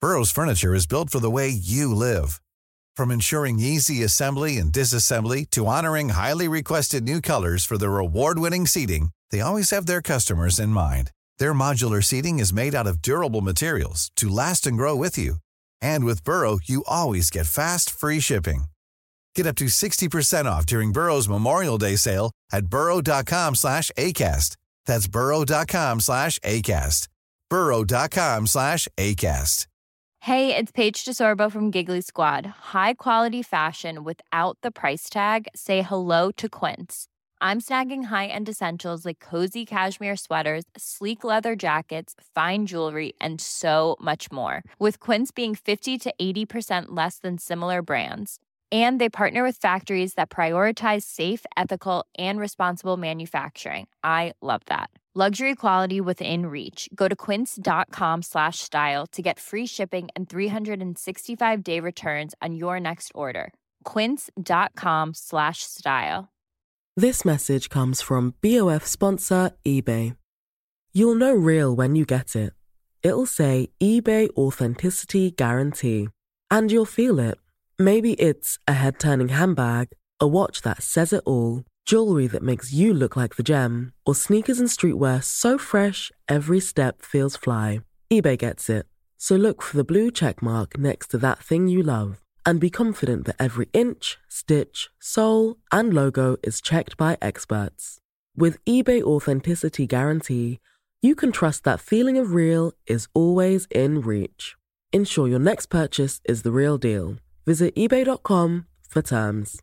Burrow's furniture is built for the way you live. From ensuring easy assembly and disassembly to honoring highly requested new colors for their award-winning seating, they always have their customers in mind. Their modular seating is made out of durable materials to last and grow with you. And with Burrow, you always get fast, free shipping. Get up to 60% off during Burrow's Memorial Day sale at burrow.com/ACAST. That's burrow.com/ACAST. burrow.com/ACAST. Hey, it's Paige DeSorbo from Giggly Squad. High quality fashion without the price tag. Say hello to Quince. I'm snagging high-end essentials like cozy cashmere sweaters, sleek leather jackets, fine jewelry, and so much more. With Quince being 50 to 80% less than similar brands. And they partner with factories that prioritize safe, ethical, and responsible manufacturing. I love that. Luxury quality within reach. Go to quince.com/style to get free shipping and 365-day returns on your next order. Quince.com/style. This message comes from BOF sponsor eBay. You'll know real when you get it. It'll say eBay Authenticity Guarantee. And you'll feel it. Maybe it's a head-turning handbag, a watch that says it all, jewelry that makes you look like the gem, or sneakers and streetwear so fresh every step feels fly. eBay gets it. So look for the blue check mark next to that thing you love and be confident that every inch, stitch, sole, and logo is checked by experts. With eBay Authenticity Guarantee, you can trust that feeling of real is always in reach. Ensure your next purchase is the real deal. Visit ebay.com for terms.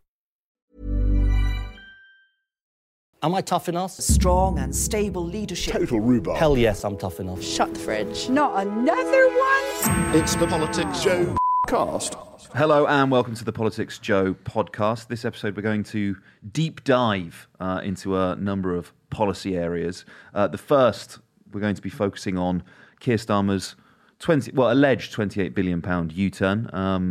Am I tough enough? Strong and stable leadership. Total rhubarb. Hell yes, I'm tough enough. Shut the fridge. Not another one? It's the Politics Joe cast. Hello and welcome to the Politics Joe podcast. This episode we're going to deep dive into a number of policy areas. The first, we're going to be focusing on Keir Starmer's alleged £28 billion U-turn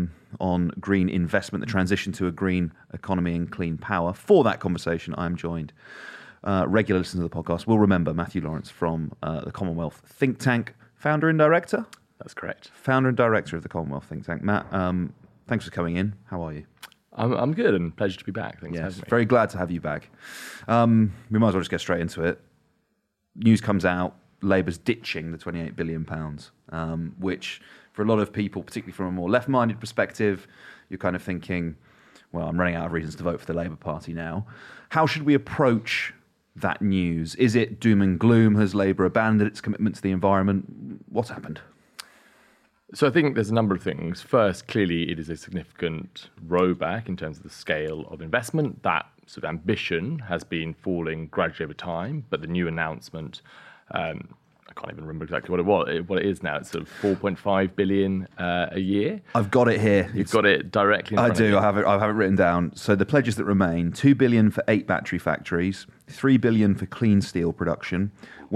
on green investment, the transition to a green economy and clean power. For that conversation, I'm joined. Regular listeners of the podcast will remember Matthew Lawrence from the Commonwealth think tank, founder and director. That's correct. Founder and director of the Commonwealth think tank. Matt, thanks for coming in. How are you? I'm good and pleasure to be back. Thanks for having me. Very glad to have you back. We might as well just get straight into it. News comes out, Labour's ditching the £28 billion, which for a lot of people, particularly from a more left-minded perspective, you're kind of thinking, well, I'm running out of reasons to vote for the Labour Party now. How should we approach that news? Is it doom and gloom? Has Labour abandoned its commitment to the environment? What's happened? So I think there's a number of things. First, clearly it is a significant rowback in terms of the scale of investment. That sort of ambition has been falling gradually over time, but the new announcement, I can't even remember exactly what it is now. It's sort of 4.5 billion a year. I've got it here. You've got it directly in front of you. I have it written down. So the pledges that remain: 2 billion for 8 battery factories, 3 billion for clean steel production,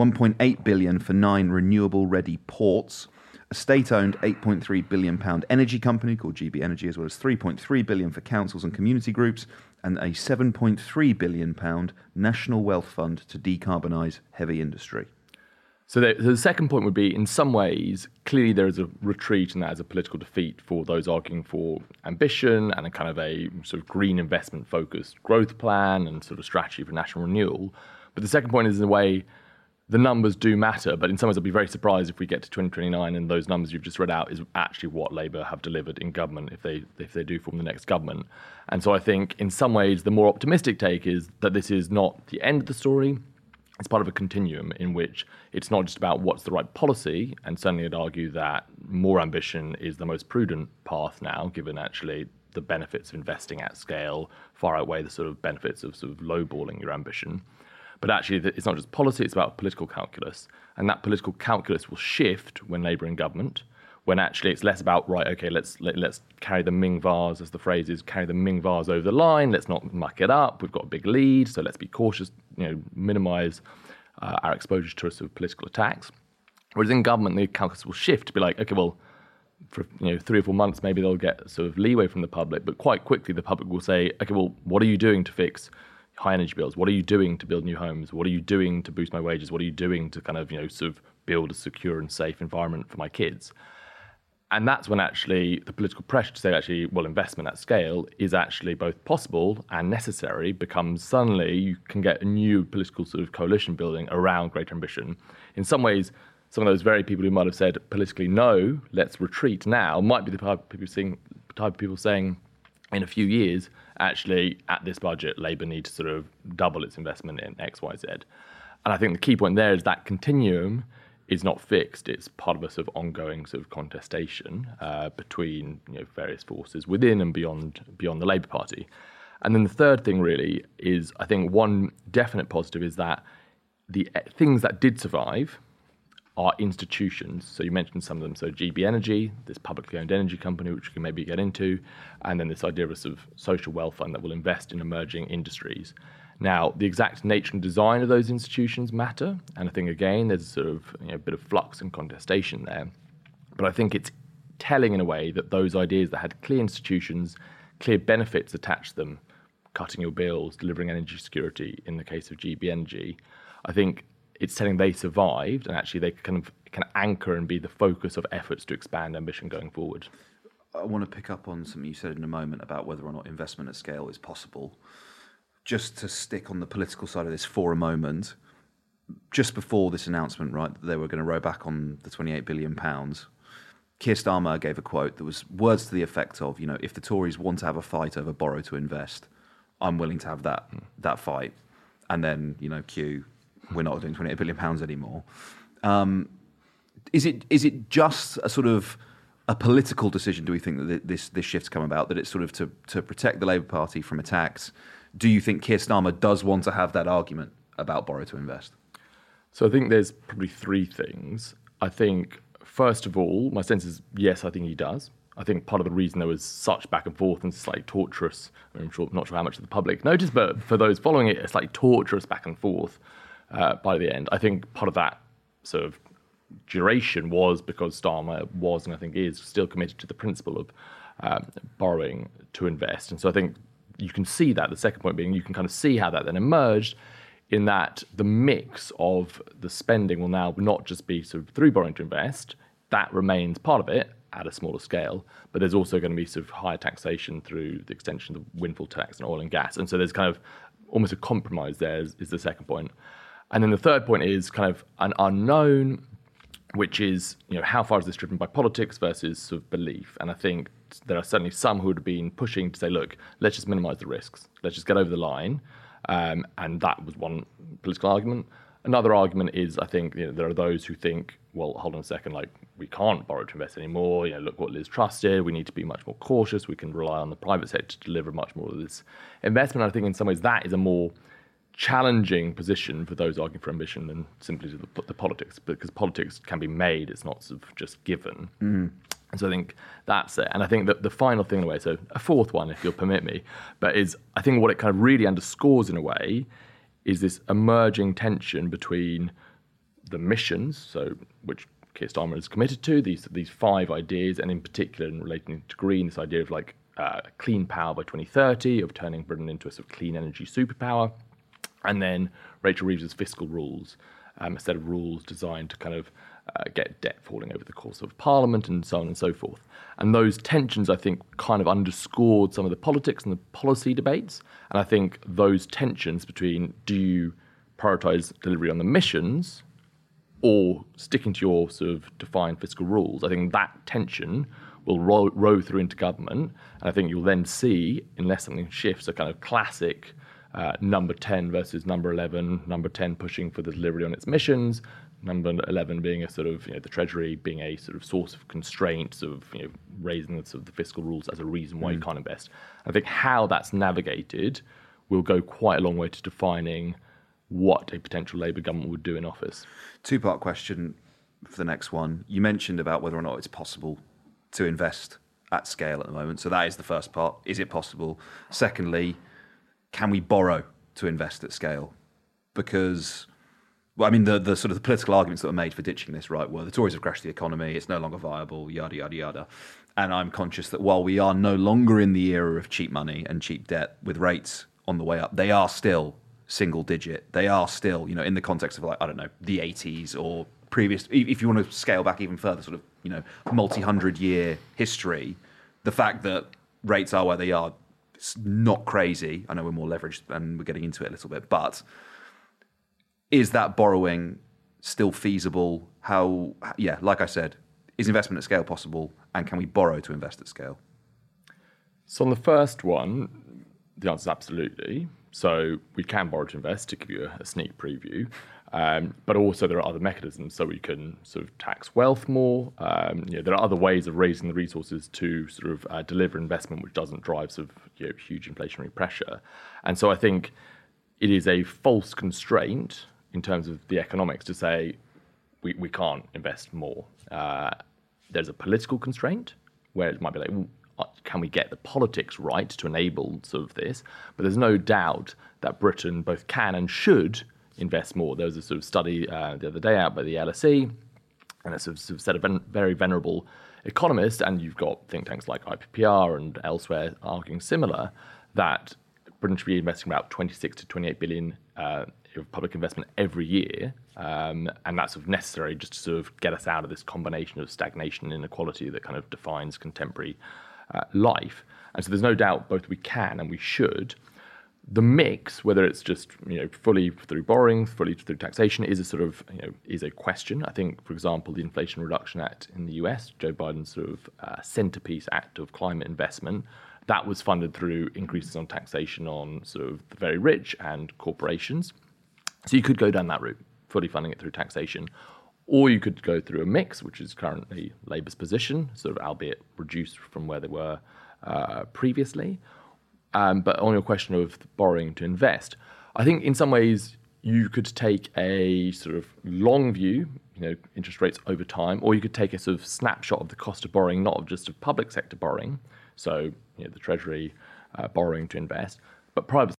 1.8 billion for 9 renewable ready ports, a state-owned £8.3 billion energy company called GB Energy, as well as 3.3 billion for councils and community groups, and a £7.3 billion national wealth fund to decarbonise heavy industry. So the second point would be, in some ways, clearly there is a retreat, and that is a political defeat for those arguing for ambition and a kind of a sort of green investment-focused growth plan and sort of strategy for national renewal. But the second point is, in a way, the numbers do matter, but in some ways I'll be very surprised if we get to 2029 and those numbers you've just read out is actually what Labour have delivered in government if they do form the next government. And so I think in some ways the more optimistic take is that this is not the end of the story. It's part of a continuum in which it's not just about what's the right policy, and certainly I'd argue that more ambition is the most prudent path now, given actually the benefits of investing at scale far outweigh the sort of benefits of sort of lowballing your ambition. But actually, it's not just policy, it's about political calculus. And that political calculus will shift when Labour in government, when actually it's less about, right, okay, let's carry the Ming vase, as the phrase is, carry the Ming vase over the line, let's not muck it up, we've got a big lead, so let's be cautious, minimise our exposure to sort of political attacks. Whereas in government, the calculus will shift to be like, okay, well, for 3 or 4 months, maybe they'll get sort of leeway from the public, but quite quickly the public will say, okay, well, what are you doing to fix high energy bills? What are you doing to build new homes? What are you doing to boost my wages? What are you doing to kind of, sort of build a secure and safe environment for my kids? And that's when actually the political pressure to say actually, well, investment at scale is actually both possible and necessary becomes suddenly you can get a new political sort of coalition building around greater ambition. In some ways, some of those very people who might have said politically, no, let's retreat now, might be the type of people saying in a few years, actually, at this budget, Labour needs to sort of double its investment in X, Y, Z. And I think the key point there is that continuum is not fixed. It's part of a sort of ongoing sort of contestation between various forces within and beyond the Labour Party. And then the third thing really is, I think one definite positive is that the things that did survive are institutions. So you mentioned some of them. So GB Energy, this publicly owned energy company, which we can maybe get into, and then this idea of a sort of social wealth fund that will invest in emerging industries. Now, the exact nature and design of those institutions matter, and I think, again, there's sort of a bit of flux and contestation there. But I think it's telling in a way that those ideas that had clear institutions, clear benefits attached to them, cutting your bills, delivering energy security in the case of GB Energy, I think it's telling they survived, and actually they can anchor and be the focus of efforts to expand ambition going forward. I want to pick up on something you said in a moment about whether or not investment at scale is possible. Just to stick on the political side of this for a moment, just before this announcement, right, that they were going to row back on the £28 billion, Keir Starmer gave a quote that was words to the effect of, if the Tories want to have a fight over borrow to invest, I'm willing to have that fight. And then, Q, we're not doing £28 billion anymore. Is it just a sort of a political decision, do we think, that this shift's come about, that it's sort of to protect the Labour Party from attacks? Do you think Keir Starmer does want to have that argument about borrow to invest? So I think there's probably three things. I think, first of all, my sense is, yes, I think he does. I think part of the reason there was such back and forth and slightly torturous, I'm not sure how much of the public noticed, but for those following it, it's like torturous back and forth by the end. I think part of that sort of duration was because Starmer was, and I think is, still committed to the principle of borrowing to invest. And so I think you can see that, the second point being, you can kind of see how that then emerged in that the mix of the spending will now not just be sort of through borrowing to invest, that remains part of it at a smaller scale, but there's also going to be sort of higher taxation through the extension of the windfall tax on oil and gas. And so there's kind of almost a compromise there is the second point. And then the third point is kind of an unknown, which is, how far is this driven by politics versus sort of belief? And I think there are certainly some who would have been pushing to say, look, let's just minimize the risks. Let's just get over the line. And that was one political argument. Another argument is, I think, there are those who think, well, hold on a second, like, we can't borrow to invest anymore. Look what Liz Truss did. We need to be much more cautious. We can rely on the private sector to deliver much more of this investment. I think in some ways that is a more challenging position for those arguing for ambition than simply the politics, because politics can be made, it's not sort of just given. And so I think that's it. And I think that the final thing in a way, so a fourth one, if you'll permit me, but is I think what it kind of really underscores in a way is this emerging tension between the missions, so which Keir Starmer is committed to, these five ideas, and in particular in relating to green, this idea of like clean power by 2030, of turning Britain into a sort of clean energy superpower. And then Rachel Reeves's fiscal rules, a set of rules designed to kind of get debt falling over the course of Parliament and so on and so forth. And those tensions, I think, kind of underscored some of the politics and the policy debates. And I think those tensions between, do you prioritise delivery on the missions or sticking to your sort of defined fiscal rules, I think that tension will row through into government. And I think you'll then see, unless something shifts, a kind of classic number 10 versus number 11, number 10 pushing for the delivery on its missions, number 11 being a sort of, the Treasury being a sort of source of constraints of, raising the sort of the fiscal rules as a reason why you can't invest. I think how that's navigated will go quite a long way to defining what a potential Labour government would do in office. Two-part question for the next one. You mentioned about whether or not it's possible to invest at scale at the moment. So that is the first part. Is it possible? Secondly, can we borrow to invest at scale? Because, well, I mean, the sort of the political arguments that were made for ditching this, right, were the Tories have crashed the economy, it's no longer viable, yada, yada, yada. And I'm conscious that while we are no longer in the era of cheap money and cheap debt with rates on the way up, they are still single digit. They are still, in the context of, like, I don't know, the 80s or previous, if you want to scale back even further, sort of multi-hundred-year history, the fact that rates are where they are, it's not crazy. I know we're more leveraged and we're getting into it a little bit, but is that borrowing still feasible? Like I said, is investment at scale possible, and can we borrow to invest at scale? So on the first one, the answer is absolutely. So we can borrow to invest, to give you a sneak preview. But also there are other mechanisms, so we can sort of tax wealth more. There are other ways of raising the resources to sort of deliver investment which doesn't drive sort of huge inflationary pressure. And so I think it is a false constraint in terms of the economics to say we can't invest more. There's a political constraint where it might be like, can we get the politics right to enable sort of this? But there's no doubt that Britain both can and should invest more. There was a sort of study the other day out by the LSE, and it's sort of set of very venerable economists, and you've got think tanks like IPPR and elsewhere arguing similar, that Britain should be investing about 26 to 28 billion of public investment every year, and that's sort of necessary just to sort of get us out of this combination of stagnation and inequality that kind of defines contemporary life. And so there's no doubt both we can and we should. The mix, whether it's just fully through borrowing, fully through taxation, is a sort of is a question. I think, for example, the Inflation Reduction Act in the US, Joe Biden's sort of centerpiece act of climate investment, that was funded through increases on taxation on sort of the very rich and corporations. So you could go down that route, fully funding it through taxation, or you could go through a mix, which is currently Labour's position, sort of albeit reduced from where they were previously. But on your question of borrowing to invest, I think in some ways you could take a sort of long view, interest rates over time, or you could take a sort of snapshot of the cost of borrowing, not just of public sector borrowing, so the Treasury borrowing to invest, but private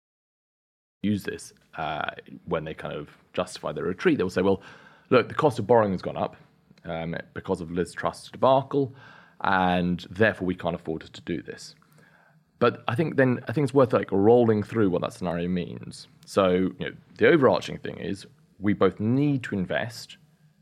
use this when they kind of justify their retreat. They will say, well, look, the cost of borrowing has gone up because of Liz Truss's debacle, and therefore we can't afford to do this. But I think it's worth rolling through what that scenario means. So the overarching thing is we both need to invest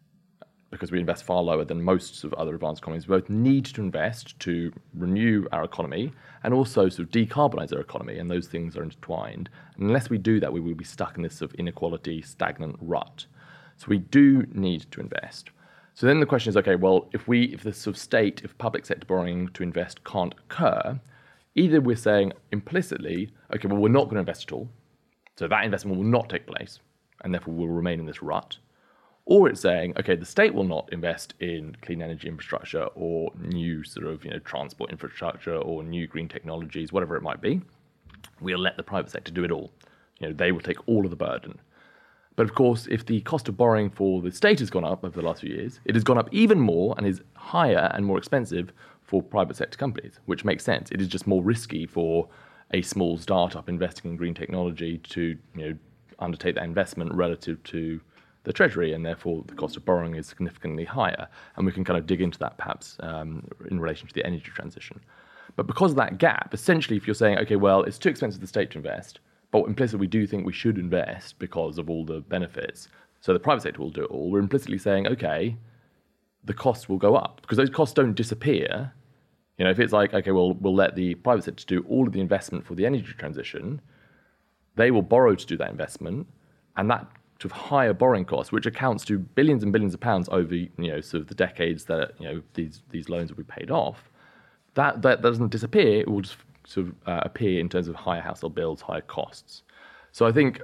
because we invest far lower than most of other advanced economies. We both need to invest to renew our economy and also sort of decarbonize our economy, and those things are intertwined. And unless we do that, we will be stuck in this sort of inequality, stagnant rut. So we do need to invest. So then the question is, okay, well, if the sort of state, if public sector borrowing to invest can't occur, either we're saying implicitly, okay, well, we're not going to invest at all, so that investment will not take place, and therefore we'll remain in this rut. Or it's saying, okay, the state will not invest in clean energy infrastructure or new sort of transport infrastructure or new green technologies, whatever it might be. We'll let the private sector do it all. They will take all of the burden. But of course, if the cost of borrowing for the state has gone up over the last few years, it has gone up even more and is higher and more expensive for private sector companies, which makes sense. It is just more risky for a small startup investing in green technology to undertake that investment relative to the Treasury, and therefore the cost of borrowing is significantly higher. And we can kind of dig into that perhaps in relation to the energy transition. But because of that gap, essentially if you're saying, okay, well, it's too expensive for the state to invest, but implicitly we do think we should invest because of all the benefits, so the private sector will do it all, we're implicitly saying, okay, the costs will go up because those costs don't disappear. If it's like, okay, well, we'll let the private sector do all of the investment for the energy transition, they will borrow to do that investment, and that sort of higher borrowing costs, which accounts to billions and billions of pounds over, sort of the decades that, these loans will be paid off, that doesn't disappear. It will just sort of appear in terms of higher household bills, higher costs. So I think,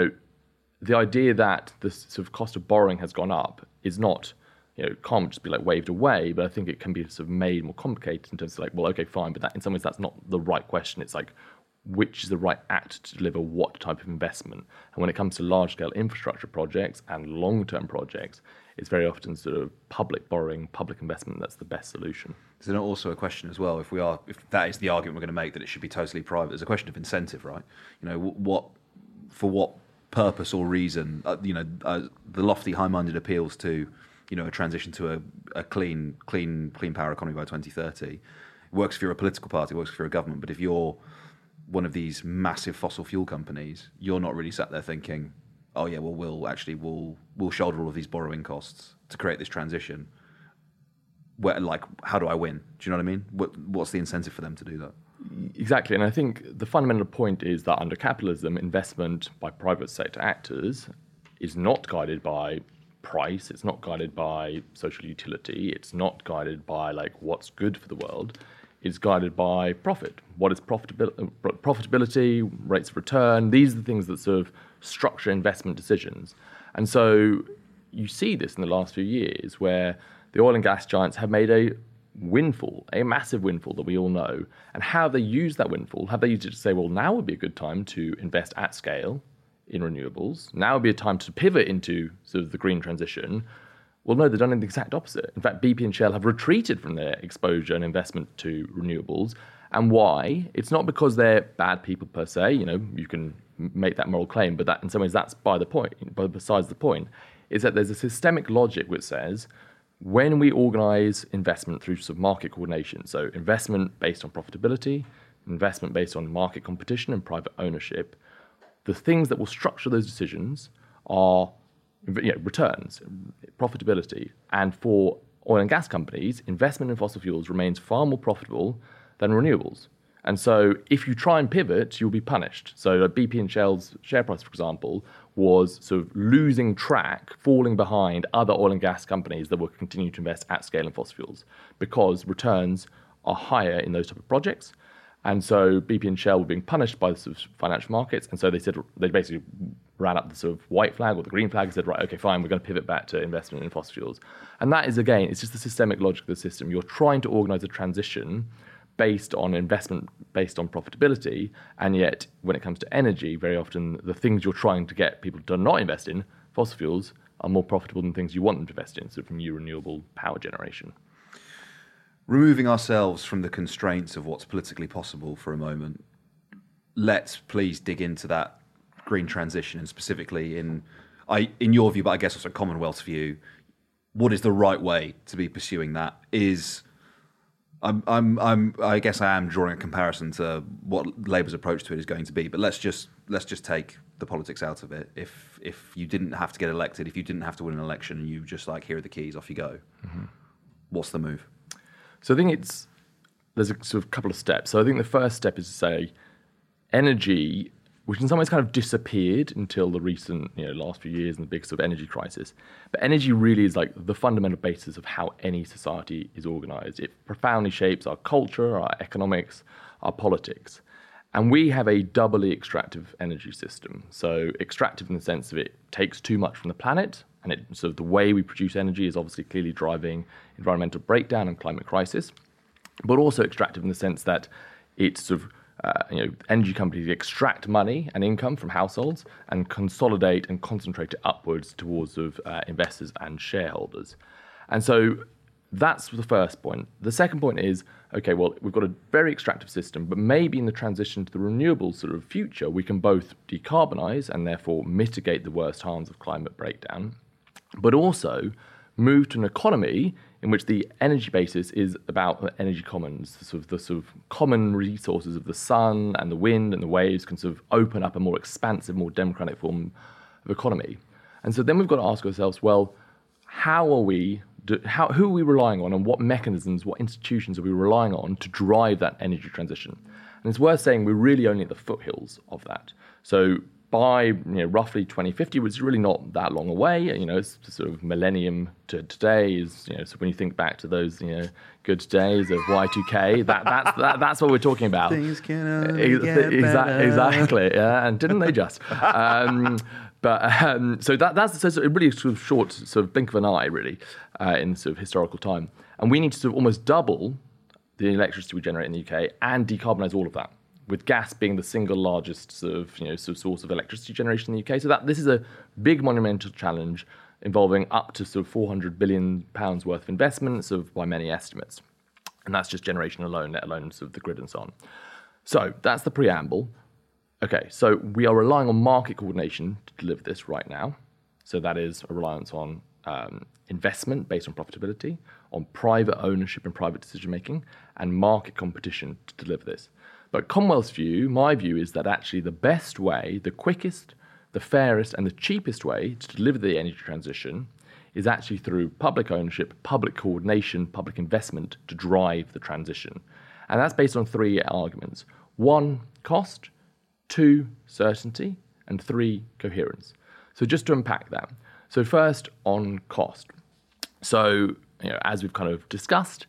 the idea that the sort of cost of borrowing has gone up is not, can't just be waved away, but I think it can be sort of made more complicated in terms of well, okay, fine, but that in some ways that's not the right question. It's which is the right act to deliver what type of investment? And when it comes to large-scale infrastructure projects and long-term projects, it's very often sort of public borrowing, public investment that's the best solution. Is there also a question as well, if that is the argument we're going to make, that it should be totally private, there's a question of incentive, right? For what purpose or reason, the lofty, high-minded appeals to, a transition to a clean power economy by 2030, it works if you're a political party, it works if you're a government, but if you're one of these massive fossil fuel companies, you're not really sat there thinking, oh yeah, well we'll shoulder all of these borrowing costs to create this transition. how do I win? Do you know what I mean? What's the incentive for them to do that? Exactly, and I think the fundamental point is that under capitalism, investment by private sector actors is not guided by price, it's not guided by social utility, it's not guided by what's good for the world. It's guided by profit. What is profitability, rates of return? These are the things that sort of structure investment decisions. And so you see this in the last few years where the oil and gas giants have made a windfall, a massive windfall that we all know. And how have they used that windfall? Have they used it to say, well, now would be a good time to invest at scale in renewables? Now would be a time to pivot into sort of the green transition? Well, no, they've done the exact opposite. In fact, BP and Shell have retreated from their exposure and investment to renewables. And why? It's not because they're bad people per se. You can make that moral claim, but that in some ways that's besides the point. Is that there's a systemic logic which says when we organize investment through sort of market coordination, so investment based on profitability, investment based on market competition and private ownership, the things that will structure those decisions are returns, profitability. And for oil and gas companies, investment in fossil fuels remains far more profitable than renewables. And so if you try and pivot, you'll be punished. So BP and Shell's share price, for example, was sort of losing track, falling behind other oil and gas companies that will continue to invest at scale in fossil fuels because returns are higher in those type of projects. And so BP and Shell were being punished by the sort of financial markets. And so they basically ran up the sort of white flag or the green flag and said, right, okay, fine, we're going to pivot back to investment in fossil fuels. And that is, again, it's just the systemic logic of the system. You're trying to organize a transition based on investment, based on profitability. And yet, when it comes to energy, very often the things you're trying to get people to not invest in, fossil fuels, are more profitable than things you want them to invest in, so from new renewable power generation. Removing ourselves from the constraints of what's politically possible for a moment, let's please dig into that green transition, and specifically in your view, but I guess also Commonwealth's view, what is the right way to be pursuing that? I guess I am drawing a comparison to what Labour's approach to it is going to be, but let's just take the politics out of it. If you didn't have to get elected, if you didn't have to win an election, and you just here are the keys, off you go, what's the move? So I think there's a sort of couple of steps. So I think the first step is to say energy, which in some ways kind of disappeared until the recent, last few years and the big sort of energy crisis. But energy really is the fundamental basis of how any society is organized. It profoundly shapes our culture, our economics, our politics. And we have a doubly extractive energy system. So extractive in the sense of it takes too much from the planet, and so the way we produce energy is obviously clearly driving environmental breakdown and climate crisis, but also extractive in the sense that it's sort of energy companies extract money and income from households and consolidate and concentrate it upwards towards investors and shareholders. And so that's the first point. The second point is, okay, well, we've got a very extractive system, but maybe in the transition to the renewable sort of future, we can both decarbonize and therefore mitigate the worst harms of climate breakdown, but also move to an economy in which the energy basis is about energy commons, the sort of common resources of the sun and the wind and the waves can sort of open up a more expansive, more democratic form of economy. And so then we've got to ask ourselves, well, who are we relying on, and what mechanisms, what institutions are we relying on to drive that energy transition? And it's worth saying we're really only at the foothills of that. So by roughly 2050, which is really not that long away, it's sort of millennium to today is, so when you think back to those, good days of Y2K, that's what we're talking about. Things can only get better. Exactly, yeah, and didn't they just? So that's a really sort of short sort of blink of an eye, really, in sort of historical time. And we need to sort of almost double the electricity we generate in the UK and decarbonise all of that, with gas being the single largest sort of source of electricity generation in the UK. So this is a big monumental challenge involving up to sort of £400 billion worth of investment, by many estimates. And that's just generation alone, let alone sort of the grid and so on. So that's the preamble. Okay, so we are relying on market coordination to deliver this right now. So that is a reliance on investment based on profitability, on private ownership and private decision-making, and market competition to deliver this. But Commonwealth's view, my view, is that actually the best way, the quickest, the fairest, and the cheapest way to deliver the energy transition is actually through public ownership, public coordination, public investment to drive the transition. And that's based on 3 arguments. 1, cost, 2, certainty, and 3, coherence. So just to unpack that. So first on cost. So, as we've kind of discussed,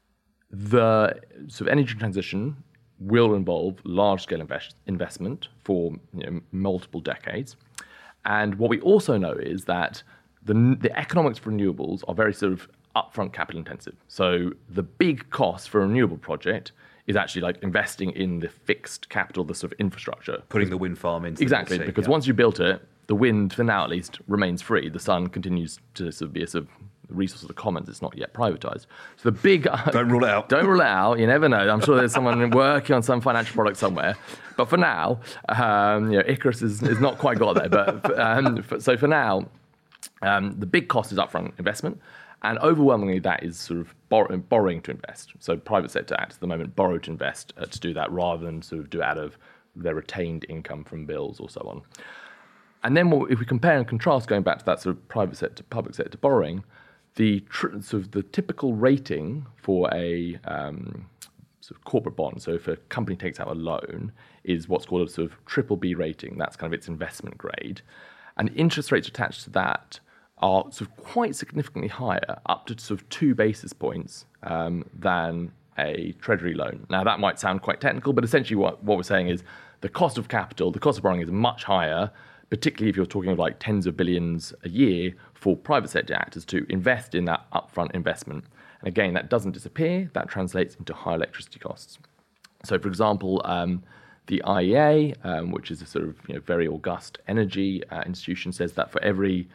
the sort of energy transition will involve large-scale investment for multiple decades. And what we also know is that the economics for renewables are very sort of upfront capital intensive. So the big cost for a renewable project is actually like investing in the fixed capital, the sort of infrastructure. Putting the wind farm into exactly, because once you built it, the wind, for now at least, remains free. The sun continues to sort of be a sort of resource of the commons. It's not yet privatized. So the big... Don't rule it out. Don't rule it out. You never know. I'm sure there's someone working on some financial product somewhere. But for now, Icarus is not quite got there. But so for now, the big cost is upfront investment. And overwhelmingly, that is sort of borrowing to invest. So private sector acts at the moment borrow to invest to do that rather than sort of do it out of their retained income from bills or so on. And then if we compare and contrast, going back to that sort of private sector, public sector borrowing, the typical rating for a sort of corporate bond, so if a company takes out a loan, is what's called a sort of BBB rating. That's kind of its investment grade. And interest rates attached to that are sort of quite significantly higher, up to sort of 2 basis points than a treasury loan. Now, that might sound quite technical, but essentially what we're saying is the cost of capital, the cost of borrowing is much higher, particularly if you're talking of like tens of billions a year for private sector actors to invest in that upfront investment. And again, that doesn't disappear. That translates into higher electricity costs. So, for example, the IEA, which is a sort of very august energy institution, says that for every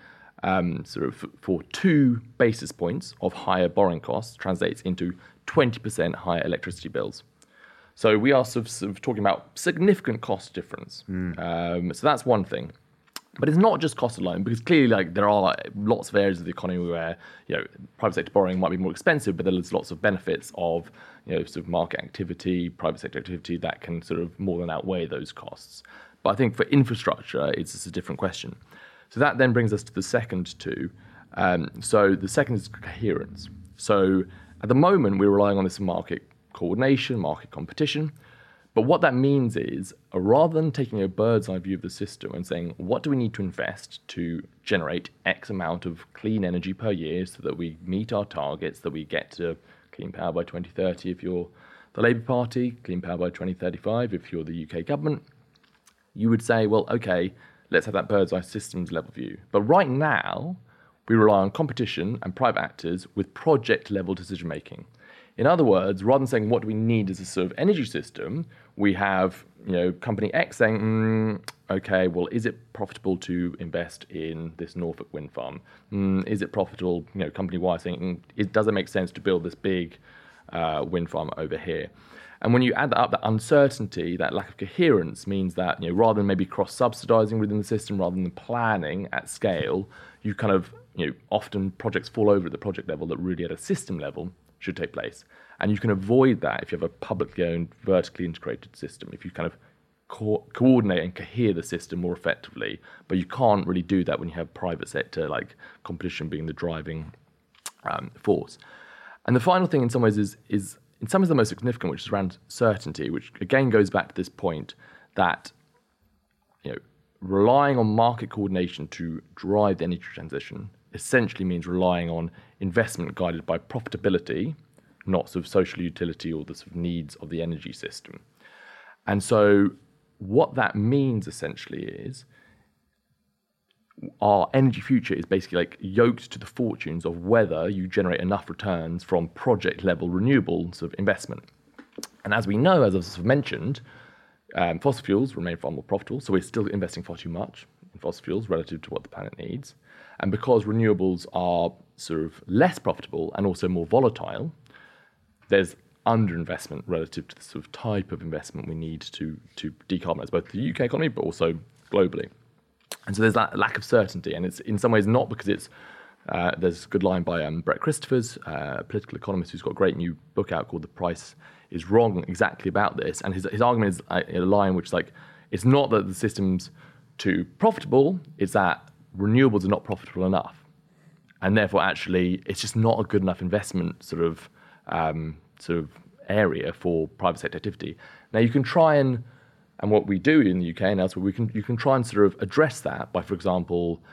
for 2 basis points of higher borrowing costs translates into 20% higher electricity bills. So we are sort of talking about significant cost difference. So that's one thing. But it's not just cost alone, because clearly there are lots of areas of the economy where private sector borrowing might be more expensive, but there's lots of benefits of sort of market activity, private sector activity that can sort of more than outweigh those costs. But I think for infrastructure, it's just a different question. So that then brings us to the second two. So the second is coherence. So at the moment, we're relying on this market coordination, market competition. But what that means is, rather than taking a bird's eye view of the system and saying, what do we need to invest to generate X amount of clean energy per year so that we meet our targets, that we get to clean power by 2030 if you're the Labour Party, clean power by 2035 if you're the UK government, you would say, well, okay, let's have that bird's eye systems level view. But right now, we rely on competition and private actors with project level decision making. In other words, rather than saying what do we need as a sort of energy system, we have company X saying, okay, well, is it profitable to invest in this Norfolk wind farm? Is it profitable? Company Y saying, does it make sense to build this big wind farm over here? And when you add that up, that uncertainty, that lack of coherence means that rather than maybe cross-subsidizing within the system, rather than planning at scale, you kind of often projects fall over at the project level that really at a system level should take place. And you can avoid that if you have a publicly owned, vertically integrated system, if you kind of coordinate and cohere the system more effectively. But you can't really do that when you have private sector, like competition being the driving force. And the final thing in some ways is in some ways the most significant, which is around certainty, which again goes back to this point that relying on market coordination to drive the energy transition essentially means relying on investment guided by profitability, not sort of social utility or the sort of needs of the energy system. And so what that means essentially is our energy future is basically like yoked to the fortunes of whether you generate enough returns from project level renewable sort of investment. And as we know, as I've sort of mentioned, fossil fuels remain far more profitable, so we're still investing far too much in fossil fuels relative to what the planet needs. And because renewables are sort of less profitable and also more volatile, there's underinvestment relative to the sort of type of investment we need to decarbonise both the UK economy but also globally. And so there's that lack of certainty, and it's in some ways not because it's there's a good line by Brett Christophers, a political economist who's got a great new book out called The Price is Wrong exactly about this. And his argument is a line which is like, it's not that the system's too profitable, it's that renewables are not profitable enough. and therefore actually it's just not a good enough investment sort of area for private sector activity. Now you can try and what we do in the UK and elsewhere, you can try and sort of address that by, for example,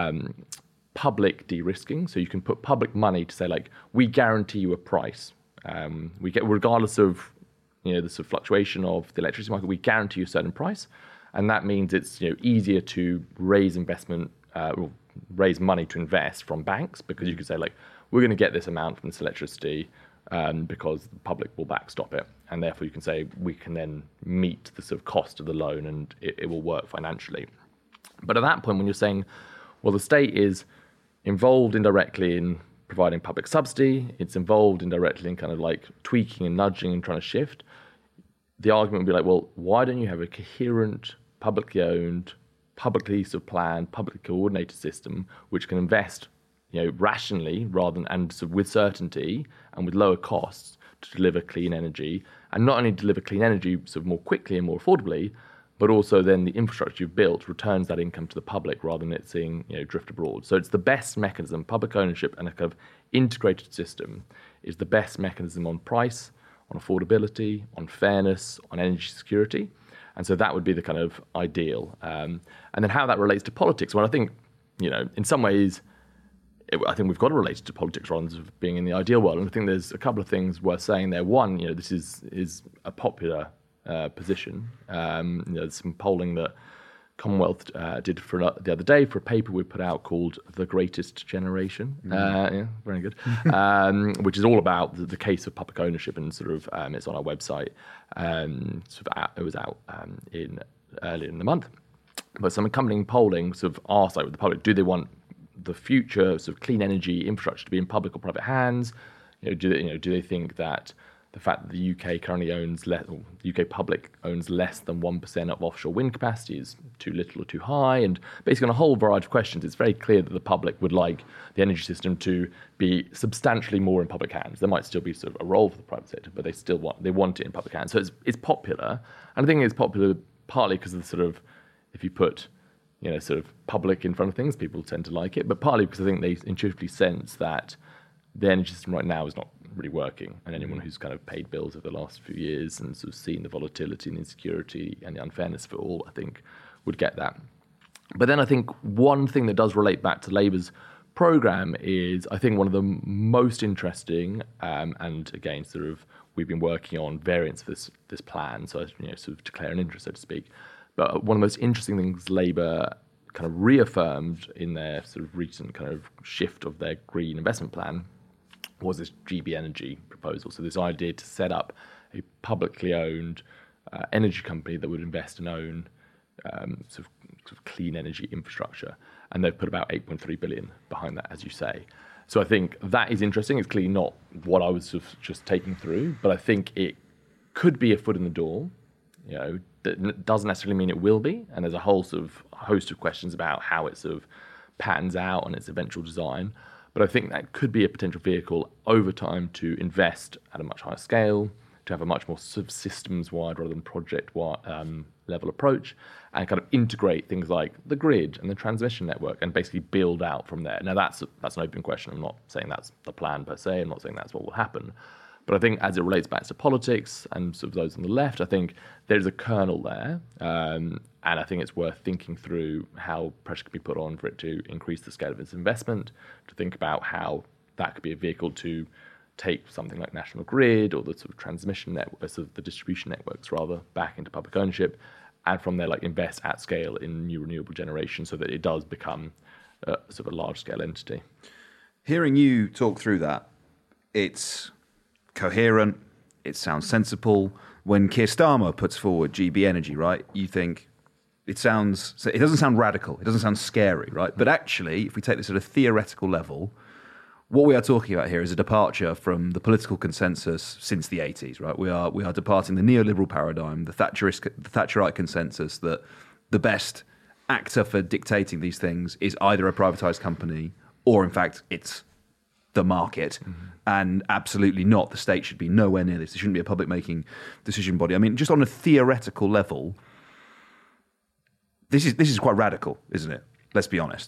public de-risking. So you can put public money to say, like, we guarantee you a price. We get, regardless of the sort of fluctuation of the electricity market, we guarantee you a certain price, and that means it's easier to raise investment or raise money to invest from banks, because you can say, like, we're going to get this amount from this electricity because the public will backstop it, and therefore you can say we can then meet the sort of cost of the loan and it will work financially. But at that point, when you're saying, well, the state is involved indirectly in providing public subsidy, it's involved indirectly in kind of like tweaking and nudging and trying to shift, the argument would be like, well, why don't you have a coherent, publicly owned, publicly sort of planned, publicly coordinated system which can invest rationally rather than, and sort of with certainty and with lower costs to deliver clean energy, and not only deliver clean energy sort of more quickly and more affordably, but also then the infrastructure you've built returns that income to the public rather than it seeing drift abroad. So it's the best mechanism. Public ownership and a kind of integrated system is the best mechanism on price, on affordability, on fairness, on energy security. And so that would be the kind of ideal. And then how that relates to politics, well, I think, in some ways, I think we've got to relate it to politics rather than being in the ideal world. And I think there's a couple of things worth saying there. One, this is a popular position. There's some polling that Commonwealth did for the other day for a paper we put out called The Greatest Generation. Very good. Which is all about the case of public ownership, and sort of it's on our website. It was out earlier in the month. But some accompanying polling sort of asked, like, with the public, do they want the future sort of clean energy infrastructure to be in public or private hands? Do they think that the fact that the UK currently owns less, or the UK public owns less than 1% of offshore wind capacity is too little or too high? And basically on a whole variety of questions, it's very clear that the public would like the energy system to be substantially more in public hands. There might still be sort of a role for the private sector, but they want it in public hands. So it's popular. And I think it's popular partly because of the sort of, if you put sort of public in front of things, people tend to like it, but partly because I think they intuitively sense that the energy system right now is not really working, and anyone who's kind of paid bills over the last few years and sort of seen the volatility and insecurity and the unfairness of it all, I think, would get that. But then I think one thing that does relate back to Labour's programme is, I think, one of the most interesting, and again, sort of, we've been working on variants of this plan, so sort of declare an interest, so to speak. But one of the most interesting things Labour kind of reaffirmed in their sort of recent kind of shift of their green investment plan was this GB Energy proposal. So this idea to set up a publicly owned energy company that would invest and own sort of clean energy infrastructure. And they've put about 8.3 billion behind that, as you say. So I think that is interesting. It's clearly not what I was sort of just taking through, but I think it could be a foot in the door. That doesn't necessarily mean it will be, and there's a whole sort of host of questions about how it sort of patterns out and its eventual design. But I think that could be a potential vehicle over time to invest at a much higher scale, to have a much more sort of systems-wide rather than project-wide level approach, and kind of integrate things like the grid and the transmission network and basically build out from there. Now, that's an open question. I'm not saying that's the plan per se. I'm not saying that's what will happen. But I think as it relates back to politics and sort of those on the left, I think there's a kernel there. And I think it's worth thinking through how pressure can be put on for it to increase the scale of its investment, to think about how that could be a vehicle to take something like National Grid or the sort of transmission network, sort of the distribution networks rather, back into public ownership, and from there, like, invest at scale in new renewable generation so that it does become sort of a large-scale entity. Hearing you talk through that, it's coherent, it sounds sensible. When Keir Starmer puts forward GB Energy, right, you think it doesn't sound radical, it doesn't sound scary, right? But actually, if we take this at a theoretical level, what we are talking about here is a departure from the political consensus since the 80s, right? We are departing the neoliberal paradigm, the Thatcherite consensus that the best actor for dictating these things is either a privatised company or, in fact, it's the market, and absolutely not. The state should be nowhere near this. There shouldn't be a public-making decision body. I mean, just on a theoretical level, this is quite radical, isn't it? Let's be honest.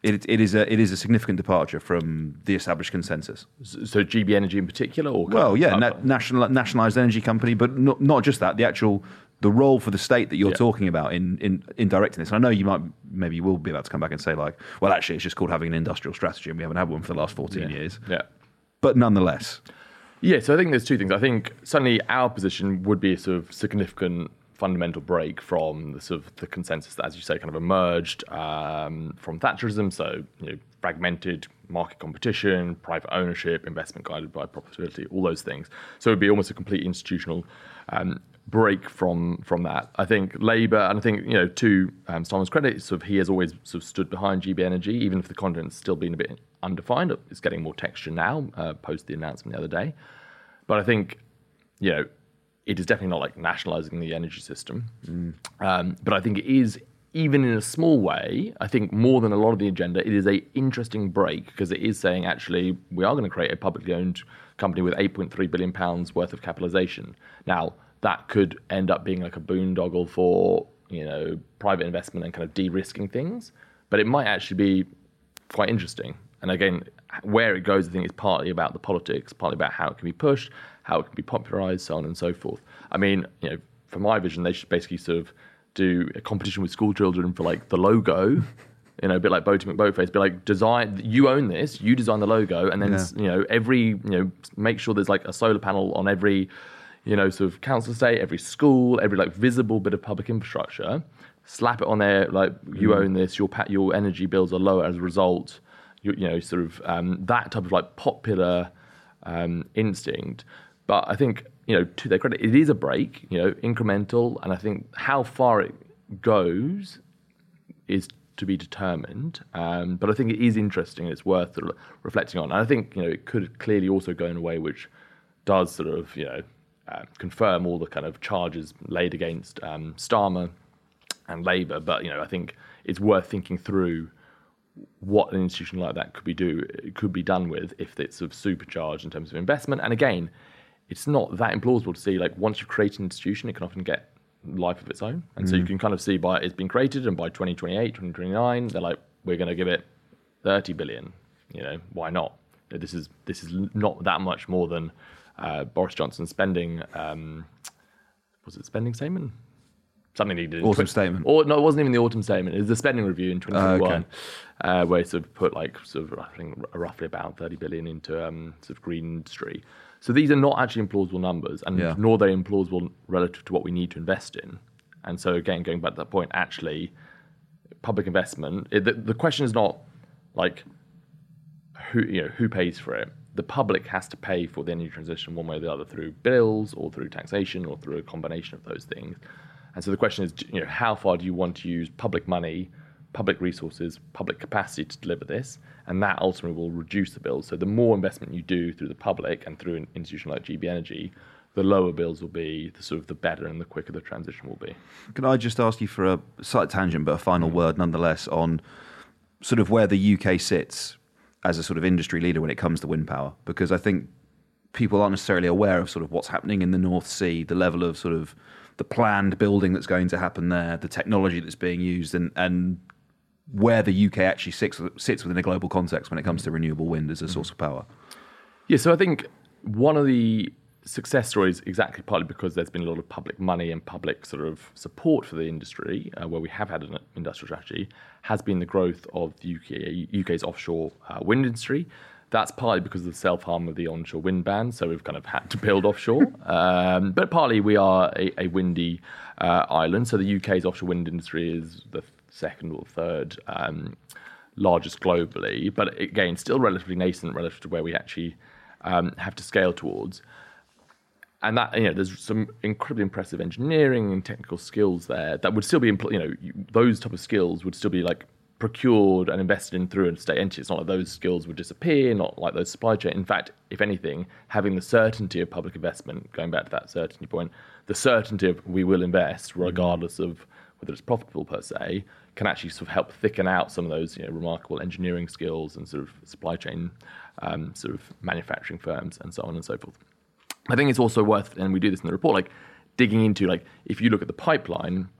it is a significant departure from the established consensus. So GB Energy in particular, or nationalised energy company, but not just that. The role for the state that you're talking about in directing this. And I know maybe you will be about to come back and say like, well, actually, it's just called having an industrial strategy, and we haven't had one for the last 14 years. Yeah, but nonetheless. Yeah, so I think there's two things. I think certainly our position would be a sort of significant fundamental break from the sort of the consensus that, as you say, kind of emerged from Thatcherism. So, fragmented market competition, private ownership, investment guided by profitability, all those things. So it would be almost a complete institutional break from that. I think Labour, and I think, to Simon's credit, sort of he has always sort of stood behind GB Energy, even if the content's still been a bit undefined. It's getting more texture now, post the announcement the other day. But I think, it is definitely not like nationalising the energy system. But I think it is, even in a small way, I think more than a lot of the agenda, it is a interesting break, because it is saying, actually, we are going to create a publicly owned company with £8.3 billion worth of capitalisation. Now, that could end up being like a boondoggle for, private investment and kind of de-risking things. But it might actually be quite interesting. And again, where it goes, I think, is partly about the politics, partly about how it can be pushed, how it can be popularised, so on and so forth. I mean, from my vision, they should basically sort of do a competition with school children for like the logo, a bit like Boaty McBoatface, be like, design, you own this, you design the logo, and then, every, make sure there's like a solar panel on every, sort of council estate, every school, every like visible bit of public infrastructure, slap it on there, like, you own this, your energy bills are lower as a result, that type of like popular instinct. But I think, to their credit, it is a break, incremental, and I think how far it goes is to be determined. But I think it is interesting, it's worth sort of reflecting on. And I think, it could clearly also go in a way which does sort of, confirm all the kind of charges laid against Starmer and Labour. But, I think it's worth thinking through what an institution like that could be done with if it's sort of supercharged in terms of investment. And again, it's not that implausible to see, like, once you create an institution, it can often get life of its own. And so you can kind of see it's been created, and by 2028, 2029, they're like, we're going to give it 30 billion. Why not? This is not that much more than Boris Johnson's spending, was it spending statement? Something he did. Autumn statement. Or no, it wasn't even the autumn statement. It was the spending review in 2021, where he sort of put I think roughly about 30 billion into sort of green industry. So these are not actually implausible numbers, and nor are they implausible relative to what we need to invest in. And so again, going back to that point, actually, public investment. The question is not like who pays for it. The public has to pay for the energy transition one way or the other, through bills or through taxation or through a combination of those things. And so the question is, how far do you want to use public money, public resources, public capacity to deliver this? And that ultimately will reduce the bills. So the more investment you do through the public and through an institution like GB Energy, the lower bills will be, the better and the quicker the transition will be. Can I just ask you for a slight tangent, but a final word nonetheless, on sort of where the UK sits as a sort of industry leader when it comes to wind power? Because I think people aren't necessarily aware of sort of what's happening in the North Sea, the level of sort of the planned building that's going to happen there, the technology that's being used, and where the UK actually sits within a global context when it comes to renewable wind as a source of power. Yeah, so I think one of the success stories, exactly partly because there's been a lot of public money and public sort of support for the industry, where we have had an industrial strategy, has been the growth of the UK's offshore wind industry. That's partly because of the self-harm of the onshore wind ban, so we've kind of had to build offshore. But partly we are a windy island, so the UK's offshore wind industry is the second or third largest globally, but again, still relatively nascent relative to where we actually have to scale towards. And that, there's some incredibly impressive engineering and technical skills there that would still be, those type of skills would still be like procured and invested in through a state entity. It's not like those skills would disappear, not like those supply chain. In fact, if anything, having the certainty of public investment, going back to that certainty point, the certainty of we will invest regardless of whether it's profitable per se, can actually sort of help thicken out some of those remarkable engineering skills and sort of supply chain sort of manufacturing firms and so on and so forth. I think it's also worth, and we do this in the report, like digging into, like, if you look at the pipeline,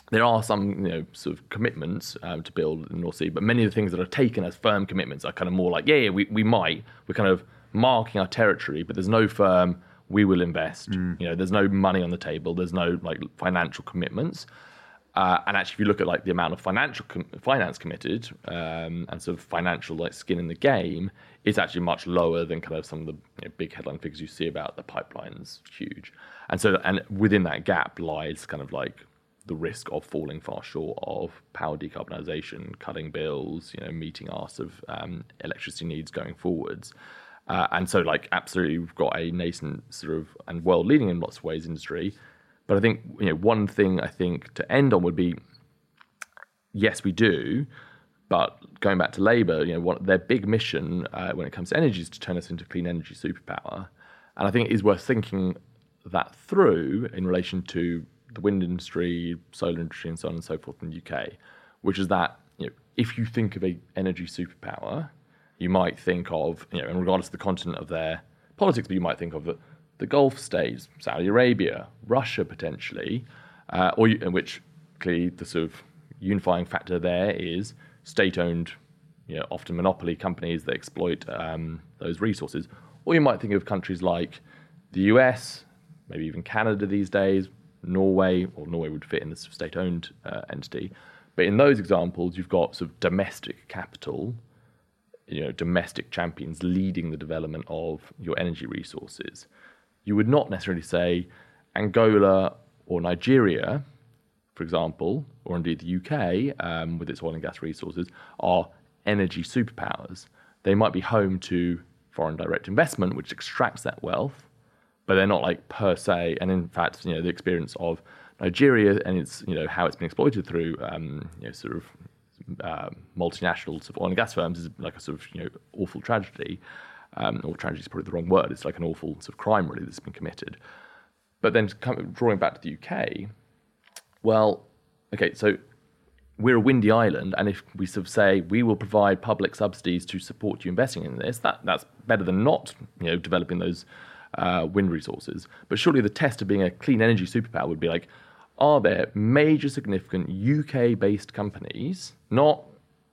there are some, sort of commitments to build in the North Sea, but many of the things that are taken as firm commitments are kind of more like, we might. We're kind of marking our territory, but there's no firm, we will invest. There's no money on the table. There's no financial commitments. And actually, if you look at the amount of finance committed and sort of financial skin in the game, it's actually much lower than kind of some of the big headline figures you see about the pipelines. Huge, and within that gap lies kind of the risk of falling far short of power decarbonisation, cutting bills, meeting our sort of electricity needs going forwards. And so, absolutely, we've got a nascent sort of and world-leading in lots of ways industry. But I think one thing I think to end on would be, yes, we do. But going back to Labour, their big mission when it comes to energy is to turn us into a clean energy superpower. And I think it is worth thinking that through in relation to the wind industry, solar industry, and so on and so forth in the UK, which is that if you think of an energy superpower, you might think of, and regardless of the content of their politics, but you might think of the Gulf states, Saudi Arabia, Russia potentially, in which clearly the sort of unifying factor there is state-owned, often monopoly companies that exploit those resources. Or you might think of countries like the US, maybe even Canada these days, Norway would fit in the state-owned entity. But in those examples, you've got sort of domestic capital, domestic champions leading the development of your energy resources. You would not necessarily say Angola or Nigeria, for example, or indeed the UK with its oil and gas resources, are energy superpowers. They might be home to foreign direct investment, which extracts that wealth, but they're not per se. And in fact, the experience of Nigeria and its, how it's been exploited through, sort of multinational sort of oil and gas firms is a sort of, awful tragedy. Or tragedy is probably the wrong word. It's an awful sort of crime really that's been committed. But then drawing back to the UK, well, okay, so we're a windy island, and if we sort of say we will provide public subsidies to support you investing in this, that's better than not, developing those wind resources. But surely the test of being a clean energy superpower would be are there major significant UK-based companies, not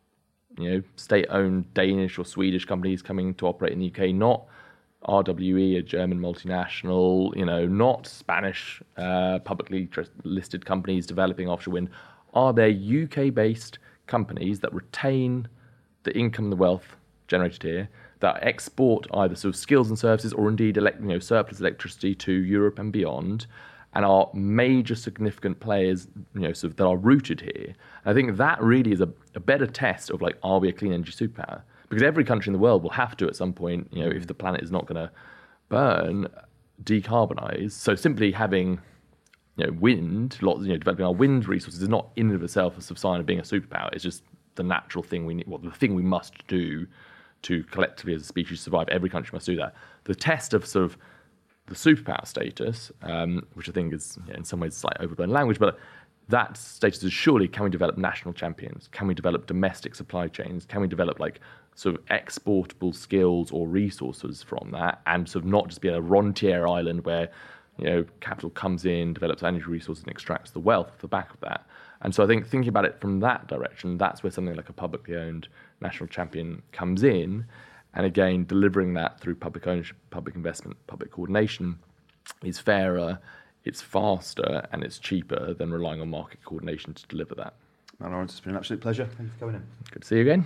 state-owned Danish or Swedish companies coming to operate in the UK, not RWE, a German multinational, not Spanish publicly listed companies developing offshore wind. Are there UK-based companies that retain the income and the wealth generated here, that export either sort of skills and services or indeed surplus electricity to Europe and beyond, and are major significant players, sort of that are rooted here? I think that really is a better test of are we a clean energy superpower? Because every country in the world will have to at some point, if the planet is not going to burn, decarbonize. So simply having, wind, developing our wind resources is not in and of itself a sign of being a superpower. It's just the natural thing we need, the thing we must do to collectively as a species survive. Every country must do that. The test of sort of the superpower status, which I think is in some ways slightly overblown language, but that status is surely, can we develop national champions? Can we develop domestic supply chains? Can we develop sort of exportable skills or resources from that, and sort of not just be a rentier island where capital comes in, develops energy resources and extracts the wealth off the back of that. And so I think thinking about it from that direction, that's where something like a publicly owned national champion comes in. And again, delivering that through public ownership, public investment, public coordination is fairer, it's faster, and it's cheaper than relying on market coordination to deliver that. Well, Lawrence, it's been an absolute pleasure. Thank you for coming in. Good to see you again.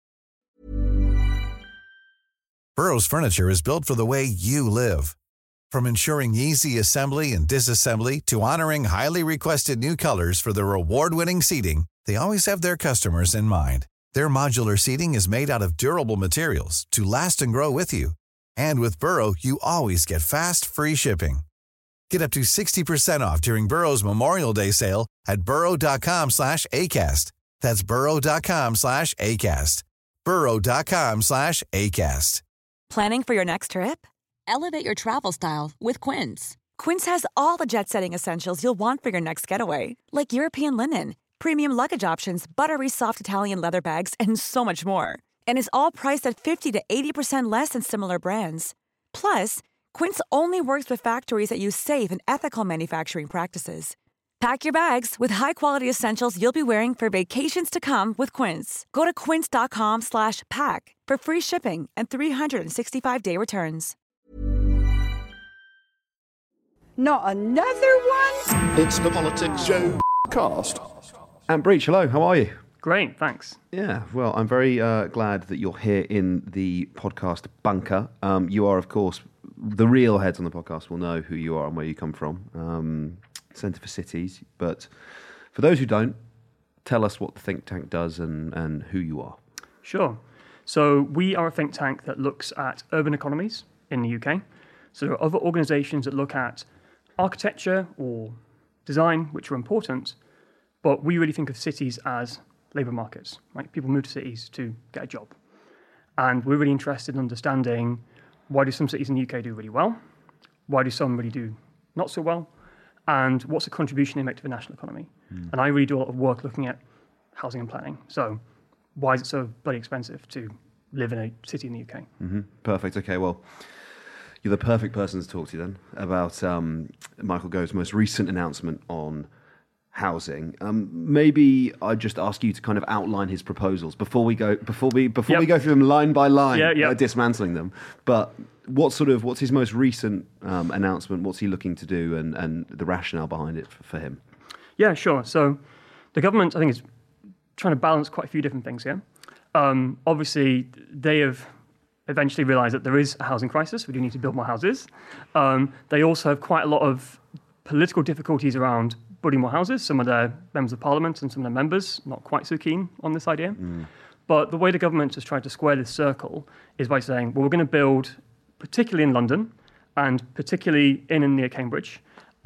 Burrow's furniture is built for the way you live. From ensuring easy assembly and disassembly to honoring highly requested new colors for their award-winning seating, they always have their customers in mind. Their modular seating is made out of durable materials to last and grow with you. And with Burrow, you always get fast, free shipping. Get up to 60% off during Burrow's Memorial Day sale at burrow.com/ACAST. That's burrow.com/ACAST. burrow.com/ACAST. Planning for your next trip? Elevate your travel style with Quince. Quince has all the jet-setting essentials you'll want for your next getaway, like European linen, premium luggage options, buttery soft Italian leather bags, and so much more. And is all priced at 50 to 80% less than similar brands. Plus, Quince only works with factories that use safe and ethical manufacturing practices. Pack your bags with high-quality essentials you'll be wearing for vacations to come with Quince. Go to quince.com/pack for free shipping and 365-day returns. Not another one? It's the Politics Joe cast. Ant Breach, hello, how are you? Great, thanks. Yeah, well, I'm very glad that you're here in the podcast bunker. You are, of course, the real heads on the podcast will know who you are and where you come from. Centre for Cities. But for those who don't, tell us what the think tank does and who you are. Sure. So we are a think tank that looks at urban economies in the UK. So there are other organisations that look at architecture or design, which are important, but we really think of cities as labour markets, right? People move to cities to get a job. And we're really interested in understanding why do some cities in the UK do really well, why do some really do not so well, and what's the contribution they make to the national economy. And I really do a lot of work looking at housing and planning. So why is it so bloody expensive to live in a city in the UK? Mm-hmm. Perfect. Okay, well, you're the perfect person to talk to then about Michael Gove's most recent announcement on housing. Maybe I'd just ask you to kind of outline his proposals before we go we go through them line by line, dismantling them. But what's his most recent announcement? What's he looking to do, and the rationale behind it for him? Yeah, sure. So the government, I think, is trying to balance quite a few different things here. Obviously, they have eventually realised that there is a housing crisis. We do need to build more houses. They also have quite a lot of political difficulties around building more houses. Some of their members of parliament and some of their members not quite so keen on this idea. But the way the government has tried to square this circle is by saying, well, we're going to build, particularly in London and particularly in and near Cambridge,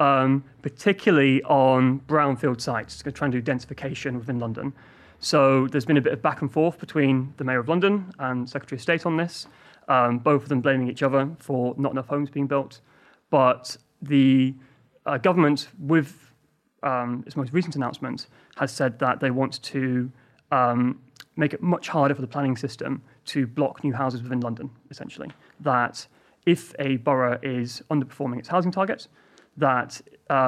particularly on brownfield sites. It's going to try and do densification within London. So there's been a bit of back and forth between the Mayor of London and Secretary of State on this, both of them blaming each other for not enough homes being built. But the government, with its most recent announcement, has said that they want to make it much harder for the planning system to block new houses within London, essentially. That if a borough is underperforming its housing target, that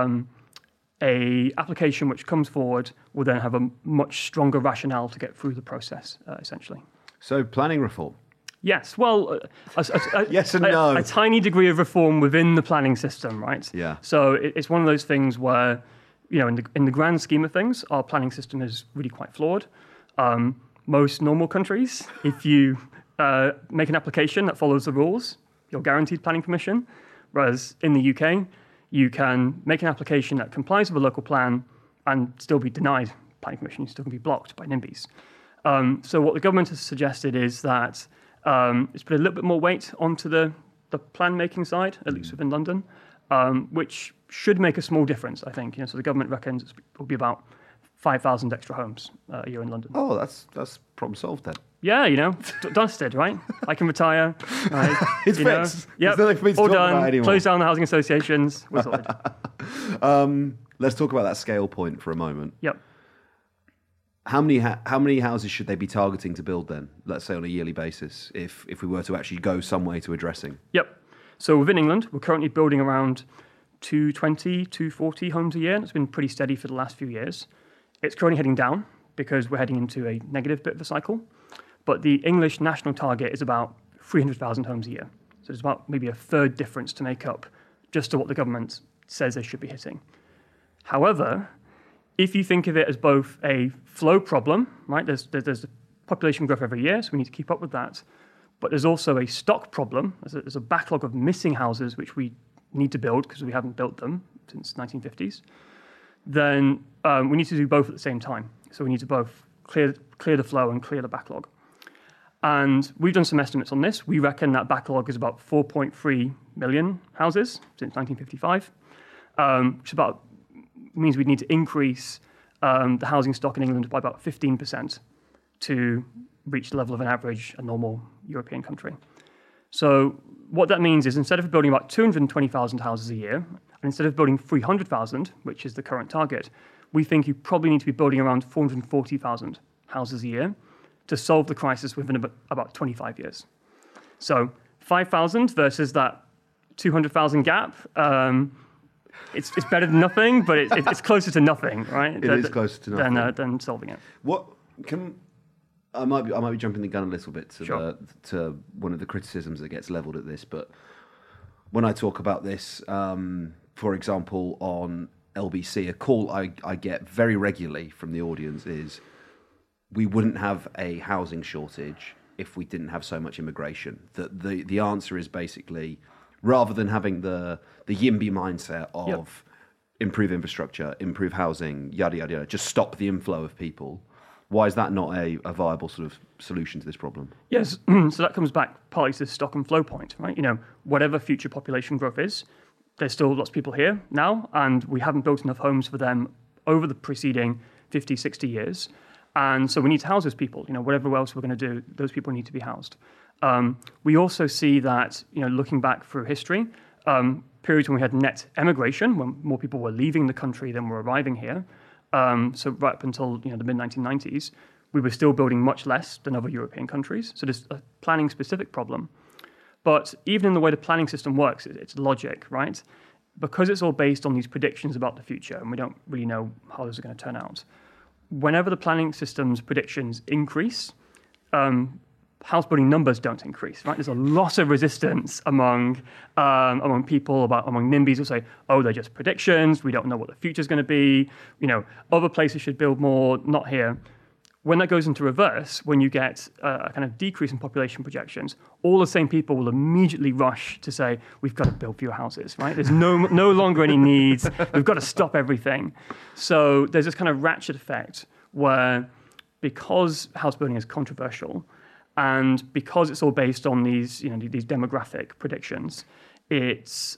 a application which comes forward will then have a much stronger rationale to get through the process, essentially. So planning reform? Yes, well, yes and no. A tiny degree of reform within the planning system, right? Yeah. So it's one of those things where, in the grand scheme of things, our planning system is really quite flawed. Most normal countries, if you make an application that follows the rules, you're guaranteed planning permission. Whereas in the UK, you can make an application that complies with a local plan and still be denied planning permission. You still can be blocked by NIMBYs. So what the government has suggested is that it's put a little bit more weight onto the plan-making side, at least within London, which should make a small difference, I think. So the government reckons it will be about 5,000 extra homes a year in London. Oh, that's problem solved then. Yeah, dusted, right? I can retire. Right? It's fixed. Yep, there's nothing for me to all talk done. about anymore. Close down the housing associations. We're sorted. Let's talk about that scale point for a moment. Yep. How many houses should they be targeting to build then, let's say on a yearly basis, if we were to actually go some way to addressing? Yep. So within England, we're currently building around 220, 240 homes a year. And it's been pretty steady for the last few years. It's currently heading down because we're heading into a negative bit of a cycle. But the English national target is about 300,000 homes a year. So there's about maybe a third difference to make up just to what the government says they should be hitting. However, if you think of it as both a flow problem, right? There's population growth every year, so we need to keep up with that. But there's also a stock problem. There's a backlog of missing houses which we need to build because we haven't built them since the 1950s. Then we need to do both at the same time. So we need to both clear the flow and clear the backlog. And we've done some estimates on this. We reckon that backlog is about 4.3 million houses since 1955, which about means we'd need to increase the housing stock in England by about 15% to reach the level of an average, a normal European country. So what that means is instead of building about 220,000 houses a year, and instead of building 300,000, which is the current target, we think you probably need to be building around 440,000 houses a year to solve the crisis within about 25 years. So 5,000 versus that 200,000 gap. it's better than nothing, but it's closer to nothing, right? It is closer to nothing than solving it. I might be jumping the gun a little bit Sure. to one of the criticisms that gets levelled at this, but when I talk about this, for example, on LBC, a call I get very regularly from the audience is, we wouldn't have a housing shortage if we didn't have so much immigration. The answer is basically, rather than having the YIMBY mindset of improve infrastructure, improve housing, yada, yada, yada, just stop the inflow of people. Why is that not a viable sort of solution to this problem? Yes, so that comes back partly to the stock and flow point, right? Whatever future population growth is, there's still lots of people here now, and we haven't built enough homes for them over the preceding 50, 60 years. And so we need to house those people. Whatever else we're going to do, those people need to be housed. We also see that, looking back through history, periods when we had net emigration, when more people were leaving the country than were arriving here, so right up until the mid-1990s, we were still building much less than other European countries. So there's a planning-specific problem. But even in the way the planning system works, it's logic, right? Because it's all based on these predictions about the future, and we don't really know how those are going to turn out. Whenever the planning system's predictions increase, house building numbers don't increase, right? There's a lot of resistance among people, among NIMBYs who say, oh, they're just predictions, we don't know what the future's going to be, other places should build more, not here. When that goes into reverse, when you get a kind of decrease in population projections, all the same people will immediately rush to say, we've got to build fewer houses, right? There's no longer any needs. We've got to stop everything. So there's this kind of ratchet effect where, because house building is controversial, and because it's all based on these demographic predictions, it's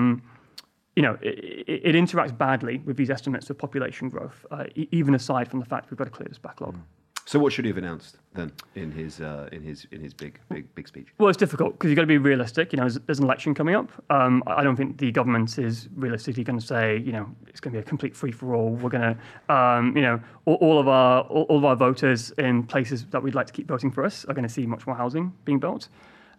it interacts badly with these estimates of population growth, even aside from the fact we've got to clear this backlog. So what should he have announced then in his big speech? Well, it's difficult because you've got to be realistic. There's an election coming up. I don't think the government is realistically going to say, it's going to be a complete free for all. We're going to, all of our voters in places that we'd like to keep voting for us are going to see much more housing being built.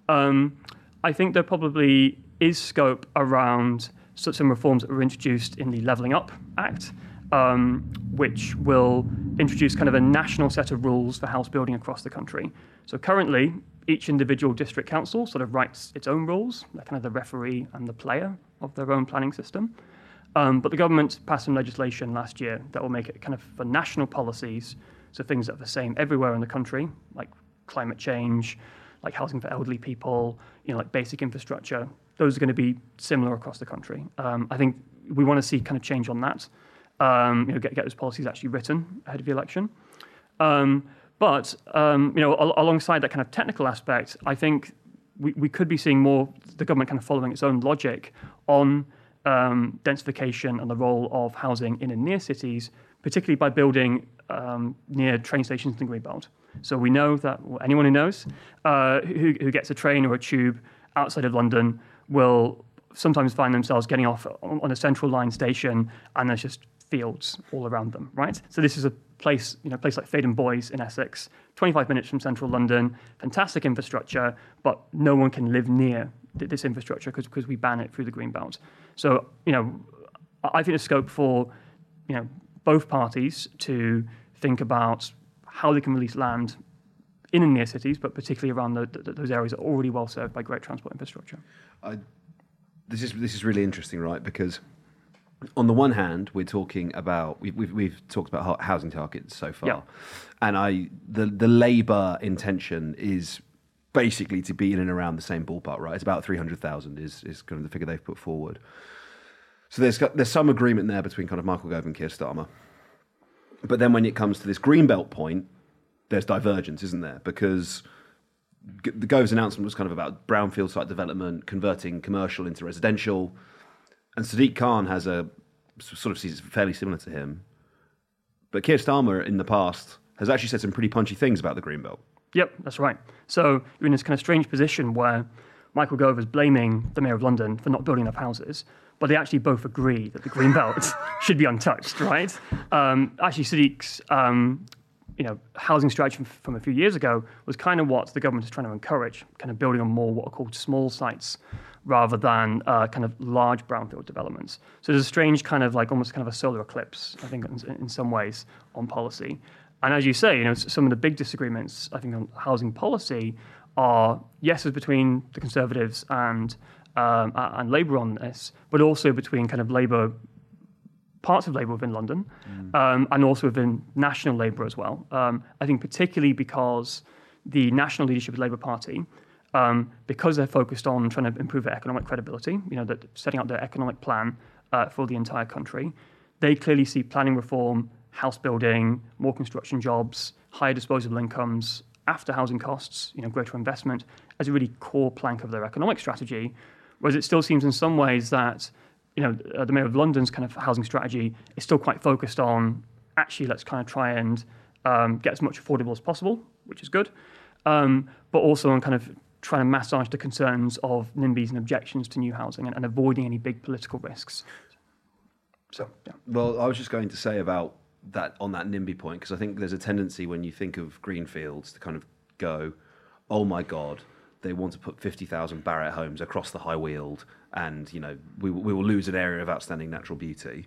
I think there probably is scope around some reforms that were introduced in the Levelling Up Act, which will introduce kind of a national set of rules for house building across the country. So currently, each individual district council sort of writes its own rules. They're kind of the referee and the player of their own planning system. But the government passed some legislation last year that will make it kind of for national policies, so things that are the same everywhere in the country, like climate change, like housing for elderly people, like basic infrastructure. Those are going to be similar across the country. I think we want to see kind of change on that. Get those policies actually written ahead of the election. But alongside that kind of technical aspect, I think we could be seeing more the government kind of following its own logic on densification and the role of housing in and near cities, particularly by building near train stations in the Greenbelt. So we know that anyone who knows who gets a train or a tube outside of London will sometimes find themselves getting off on a central line station, and there's just fields all around them, right? So this is a place, place like Faden Boys in Essex, 25 minutes from central London, fantastic infrastructure, but no one can live near this infrastructure because we ban it through the Greenbelt. So, I think there's scope for, both parties to think about how they can release land in and near cities, but particularly around those areas that are already well served by great transport infrastructure. This is really interesting, right? Because on the one hand, we're talking about we've talked about housing targets so far, and the Labour intention is basically to be in and around the same ballpark, right? It's about 300,000 is kind of the figure they've put forward. So there's some agreement there between kind of Michael Gove and Keir Starmer, but then when it comes to this Greenbelt point, there's divergence, isn't there? Because the Gove's announcement was kind of about brownfield site development, converting commercial into residential, and Sadiq Khan has sort of sees it fairly similar to him. But Keir Starmer in the past has actually said some pretty punchy things about the Greenbelt. Yep, that's right. So you're in this kind of strange position where Michael Gove is blaming the Mayor of London for not building enough houses, but they actually both agree that the Greenbelt should be untouched, right? Actually, Sadiq's housing strategy from a few years ago was kind of what the government is trying to encourage, kind of building on more what are called small sites rather than kind of large brownfield developments. So there's a strange kind of like almost kind of a solar eclipse, I think, in some ways on policy. And as you say, some of the big disagreements, I think, on housing policy are, yes, it's between the Conservatives and Labour on this, but also between kind of Labour, parts of Labour within London, and also within national Labour as well. I think particularly because the national leadership of the Labour Party, because they're focused on trying to improve their economic credibility, that setting out their economic plan for the entire country, they clearly see planning reform, house building, more construction jobs, higher disposable incomes, after housing costs, greater investment as a really core plank of their economic strategy. Whereas it still seems in some ways that, the Mayor of London's kind of housing strategy is still quite focused on actually let's kind of try and get as much affordable as possible, which is good, but also on kind of trying to massage the concerns of NIMBYs and objections to new housing and avoiding any big political risks. So, yeah. Well, I was just going to say about that on that NIMBY point, because I think there's a tendency when you think of greenfields to kind of go, oh my God, they want to put 50,000 Barratt homes across the High Weald and, we will lose an area of outstanding natural beauty.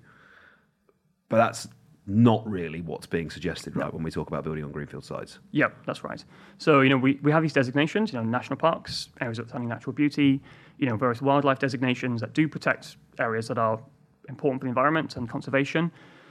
But that's not really what's being suggested, right, when we talk about building on greenfield sites. Yeah, that's right. So, we have these designations, national parks, areas of outstanding natural beauty, various wildlife designations that do protect areas that are important for the environment and conservation.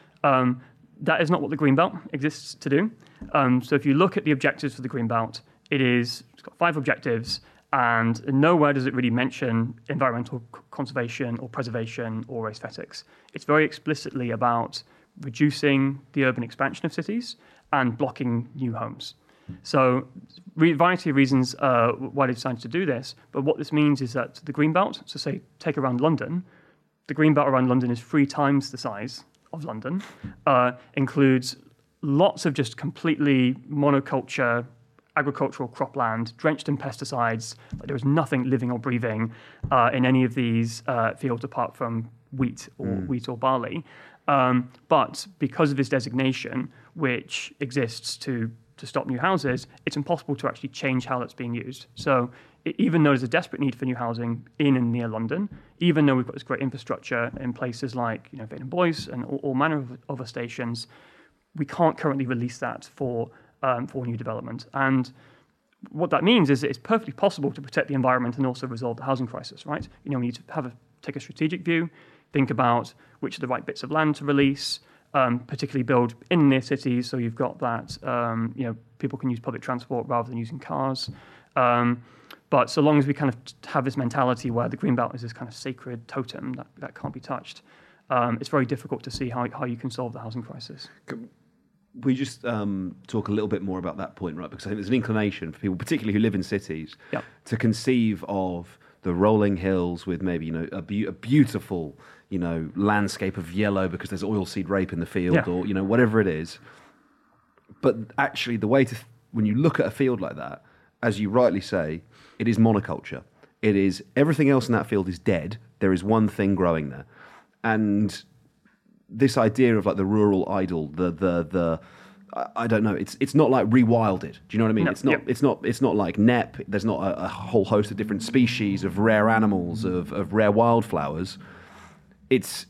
That is not what the Greenbelt exists to do. So if you look at the objectives for the Greenbelt, it's got 5 objectives, and nowhere does it really mention environmental conservation or preservation or aesthetics. It's very explicitly about reducing the urban expansion of cities and blocking new homes. So variety of reasons why they decided to do this, but what this means is that the Greenbelt, so say take around London, the Greenbelt around London is 3 times the size of London, includes lots of just completely monoculture, agricultural cropland, drenched in pesticides. There is nothing living or breathing in any of these fields apart from wheat or barley. But because of this designation, which exists to stop new houses, it's impossible to actually change how that's being used. So even though there's a desperate need for new housing in and near London, even though we've got this great infrastructure in places like Baden Boys and all manner of other stations, we can't currently release that for new development. And what that means is that it's perfectly possible to protect the environment and also resolve the housing crisis, right? We need to take a strategic view, think about which are the right bits of land to release, particularly build in near cities, so you've got that, people can use public transport rather than using cars. But so long as we kind of have this mentality where the Greenbelt is this kind of sacred totem that can't be touched, it's very difficult to see how you can solve the housing crisis. We just talk a little bit more about that point, right? Because I think there's an inclination for people, particularly who live in cities, to conceive of the rolling hills with maybe a beautiful landscape of yellow because there's oilseed rape in the field, or whatever it is. But actually, the way when you look at a field like that, as you rightly say, it is monoculture. It is everything else in that field is dead. There is one thing growing there, and this idea of like the rural idyll, the I don't know. It's not like rewilded. Do you know what I mean? No, it's not like NEP. There's not a whole host of different species of rare animals, of rare wildflowers. It's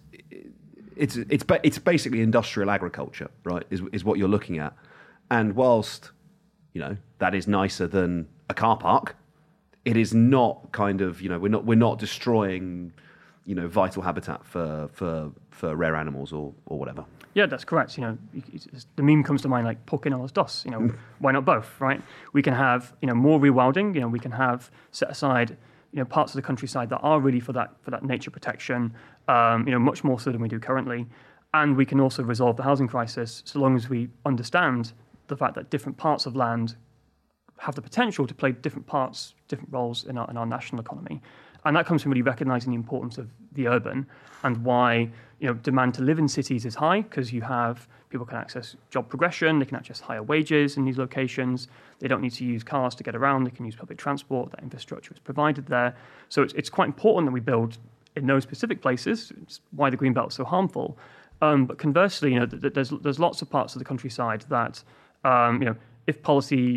basically industrial agriculture, right? Is what you're looking at. And whilst that is nicer than a car park, it is not kind of we're not destroying vital habitat for rare animals or whatever. Yeah, that's correct. The meme comes to mind like ¿Por qué no los dos? Why not both, right? We can have more rewilding. We can have set aside parts of the countryside that are really for that nature protection. Much more so than we do currently, and we can also resolve the housing crisis so long as we understand the fact that different parts of land have the potential to play different roles in our national economy. And that comes from really recognizing the importance of the urban and why demand to live in cities is high, because people can access job progression, they can access higher wages in these locations, they don't need to use cars to get around, they can use public transport, that infrastructure is provided there. So it's quite important that we build in those specific places. It's why the Greenbelt is so harmful. But conversely, there's lots of parts of the countryside that if policy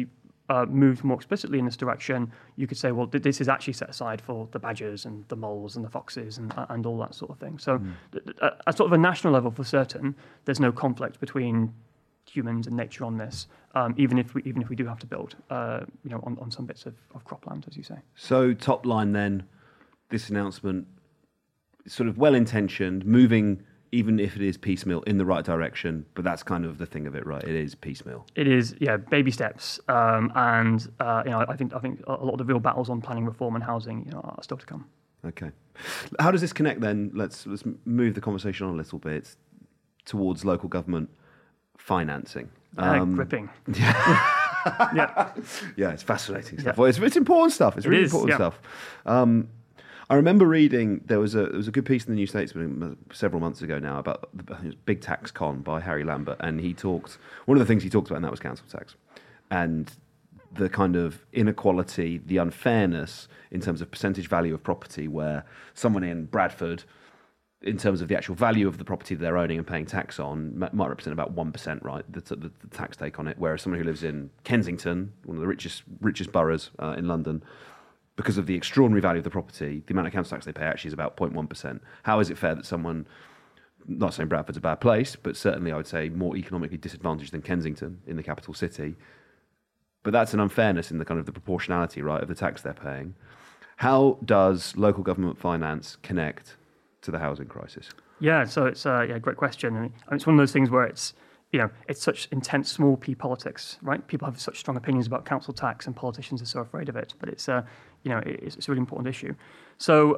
moved more explicitly in this direction, you could say, well, this is actually set aside for the badgers and the moles and the foxes and all that sort of thing. So at sort of a national level, for certain, there's no conflict between humans and nature on this, even if we do have to build, on some bits of cropland, as you say. So top line then, this announcement, sort of well-intentioned, moving, even if it is piecemeal, in the right direction, but that's kind of the thing of it, right? It is piecemeal. It is, yeah, baby steps, I think a lot of the real battles on planning reform and housing, are still to come. Okay, how does this connect then? Let's move the conversation on a little bit towards local government financing. Gripping. Yeah, it's fascinating stuff. Yeah. Well, it's important stuff. It's really important stuff. I remember reading there was a good piece in the New Statesman several months ago now about the Big Tax Con by Harry Lambert, and one of the things he talked about, and that was council tax, and the kind of inequality, the unfairness in terms of percentage value of property, where someone in Bradford, in terms of the actual value of the property they're owning and paying tax on, might represent about 1%, right? The tax take on it, whereas someone who lives in Kensington, one of the richest boroughs in London, because of the extraordinary value of the property, the amount of council tax they pay actually is about 0.1%. How is it fair that someone, not saying Bradford's a bad place, but certainly I would say more economically disadvantaged than Kensington in the capital city? But that's an unfairness in the kind of the proportionality, right, of the tax they're paying. How does local government finance connect to the housing crisis? Yeah, so it's a great question. And it's one of those things where it's such intense small p politics, right? People have such strong opinions about council tax, and politicians are so afraid of it. But it's a really important issue. So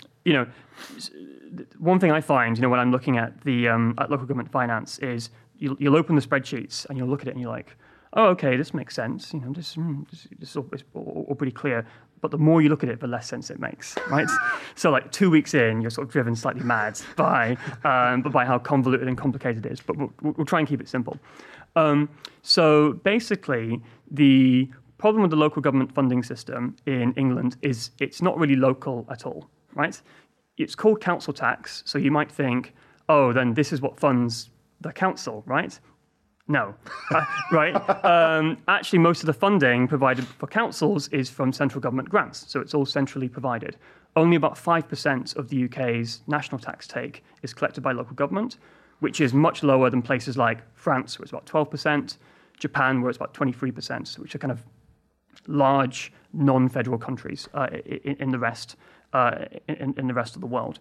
one thing I find, when I'm looking at the at local government finance is you'll open the spreadsheets and you'll look at it and you're like, oh, okay, this makes sense. This is all pretty clear. But the more you look at it, the less sense it makes, right? So like 2 weeks in, you're sort of driven slightly mad by how convoluted and complicated it is. But we'll try and keep it simple. So basically, the problem with the local government funding system in England is it's not really local at all, right? It's called council tax, so you might think, oh, then this is what funds the council, right? No, right? Actually, most of the funding provided for councils is from central government grants, so it's all centrally provided. Only about 5% of the UK's national tax take is collected by local government, which is much lower than places like France, where it's about 12%, Japan, where it's about 23%, which are kind of large non-federal countries in the rest of the world.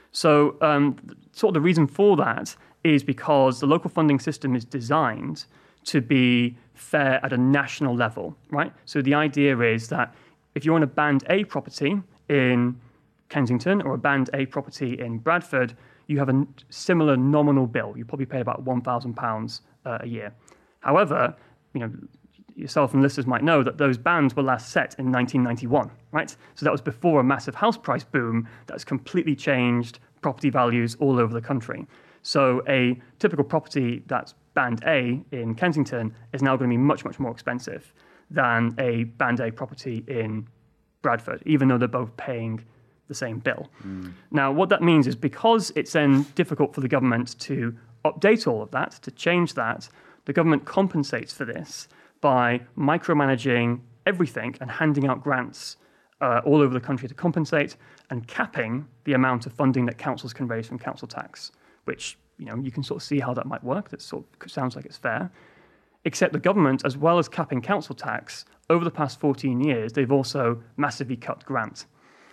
So sort of the reason for that is because the local funding system is designed to be fair at a national level, right? So the idea is that if you're on a Band A property in Kensington or a Band A property in Bradford, you have a similar nominal bill. You probably pay about £1,000 a year. However, yourself and listeners might know that those bands were last set in 1991, right? So that was before a massive house price boom that's completely changed property values all over the country. So a typical property that's Band A in Kensington is now going to be much, much more expensive than a Band A property in Bradford, even though they're both paying the same bill. Now, what that means is because it's then difficult for the government to update all of that, to change that, the government compensates for this by micromanaging everything and handing out grants all over the country to compensate and capping the amount of funding that councils can raise from council tax, which you can sort of see how that might work. That sort of sounds like it's fair. Except the government, as well as capping council tax, over the past 14 years, they've also massively cut grants.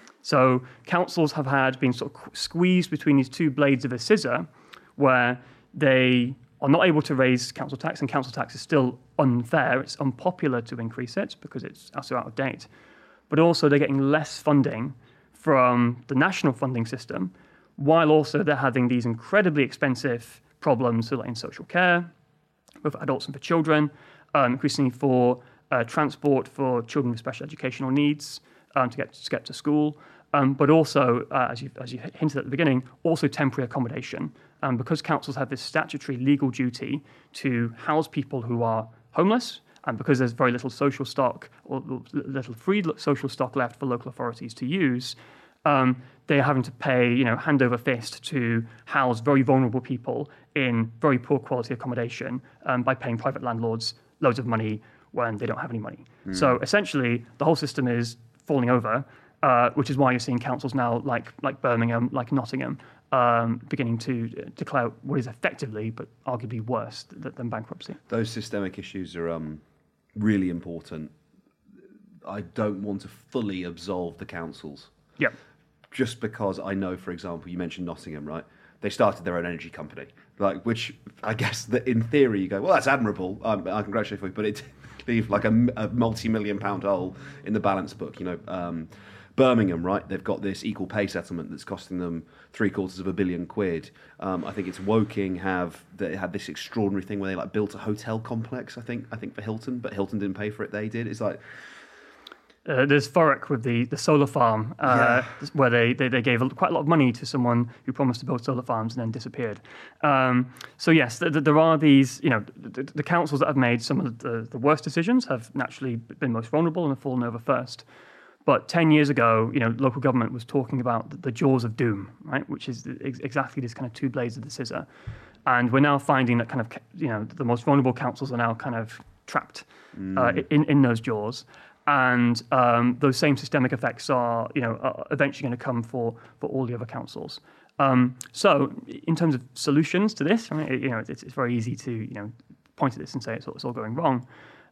So councils have been sort of squeezed between these two blades of a scissor where they are not able to raise council tax, and council tax is still unfair. It's unpopular to increase it because it's also out of date. But also they're getting less funding from the national funding system, while also they're having these incredibly expensive problems, so like in social care, both for adults and for children, increasingly for transport for children with special educational needs to get to school, but also, as you hinted at the beginning, also temporary accommodation. Because councils have this statutory legal duty to house people who are homeless, and because there's very little social stock or little free social stock left for local authorities to use, they are having to pay, hand over fist to house very vulnerable people in very poor quality accommodation by paying private landlords loads of money when they don't have any money. So essentially, the whole system is falling over, which is why you're seeing councils now like Birmingham, like Nottingham, beginning to declare what is effectively, but arguably worse than bankruptcy. Those systemic issues are really important. I don't want to fully absolve the councils. Yep. Just because I know, for example, you mentioned Nottingham, right? They started their own energy company, which I guess that in theory you go, well, that's admirable. I congratulate you, but it leave like a multi-million-pound hole in the balance book. Birmingham, right? They've got this equal pay settlement that's costing them £750 million. I think it's Woking they had this extraordinary thing where they built a hotel complex. I think for Hilton, but Hilton didn't pay for it. They did. It's like. There's Thurrock with the solar farm, where they gave quite a lot of money to someone who promised to build solar farms and then disappeared. So yes, there are these, the councils that have made some of the worst decisions have naturally been most vulnerable and have fallen over first. But 10 years ago, local government was talking about the jaws of doom, right? Which is exactly this kind of two blades of the scissor. And we're now finding that kind of, the most vulnerable councils are now kind of trapped in those jaws. And those same systemic effects are eventually going to come for all the other councils. So, in terms of solutions to this, I mean, it's very easy to point at this and say it's all going wrong.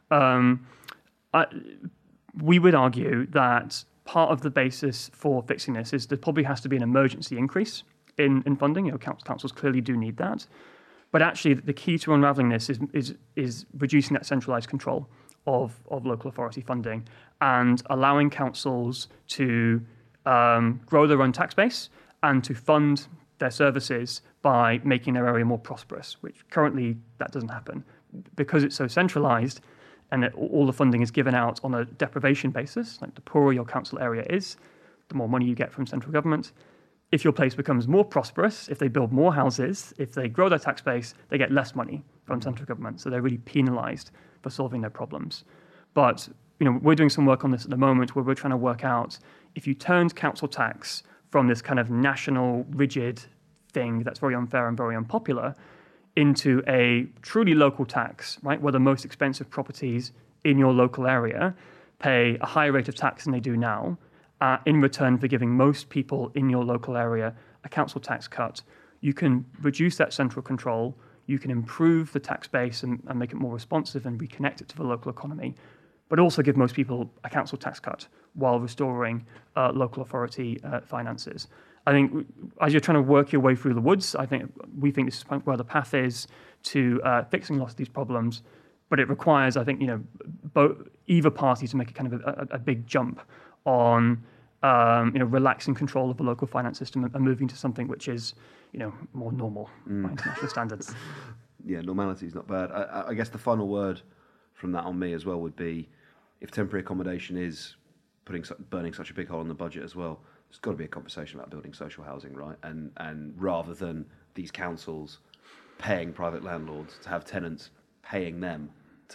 We would argue that part of the basis for fixing this is there probably has to be an emergency increase in funding. Councils clearly do need that, but actually the key to unraveling this is reducing that centralised control of local authority funding and allowing councils to grow their own tax base and to fund their services by making their area more prosperous, which currently that doesn't happen. Because it's so centralised and that all the funding is given out on a deprivation basis, like the poorer your council area is, the more money you get from central government. If your place becomes more prosperous, if they build more houses, if they grow their tax base, they get less money from central government. So they're really penalised for solving their problems. But we're doing some work on this at the moment where we're trying to work out if you turned council tax from this kind of national rigid thing that's very unfair and very unpopular into a truly local tax, right, where the most expensive properties in your local area pay a higher rate of tax than they do now, in return for giving most people in your local area a council tax cut, you can reduce that central control, you can improve the tax base and make it more responsive and reconnect it to the local economy, but also give most people a council tax cut while restoring local authority finances. I think as you're trying to work your way through the woods, we think this is where the path is to fixing lots of these problems, but it requires, I think, either party to make a kind of a big jump on relaxing control of the local finance system and moving to something which is more normal by international standards. Yeah, normality is not bad. I guess the final word from that on me as well would be, if temporary accommodation is burning such a big hole in the budget as well, there's got to be a conversation about building social housing, right? And rather than these councils paying private landlords to have tenants paying them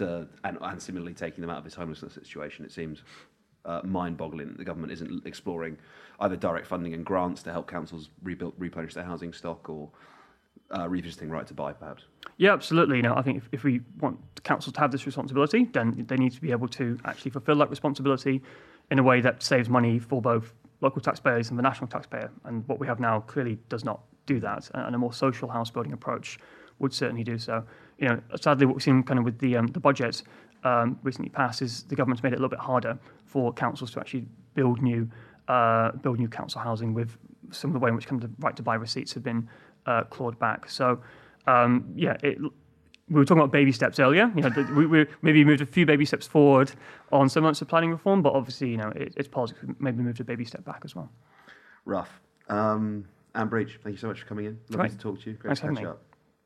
and similarly taking them out of this homelessness situation, it seems mind-boggling that the government isn't exploring either direct funding and grants to help councils replenish their housing stock or revisiting right to buy, perhaps. Yeah, absolutely. I think if we want councils to have this responsibility, then they need to be able to actually fulfil that responsibility in a way that saves money for both local taxpayers and the national taxpayer. And what we have now clearly does not do that. And a more social house building approach would certainly do so. Sadly, what we've seen kind of with the budget recently passed is the government's made it a little bit harder for councils to actually build new council housing, with some of the way in which kind of the right to buy receipts have been clawed back. So, we were talking about baby steps earlier. We maybe moved a few baby steps forward on some months of planning reform, but obviously, it's politics. We maybe moved a baby step back as well. Rough. Anne Breach, thank you so much for coming in. Lovely to talk to you. Great to catch up.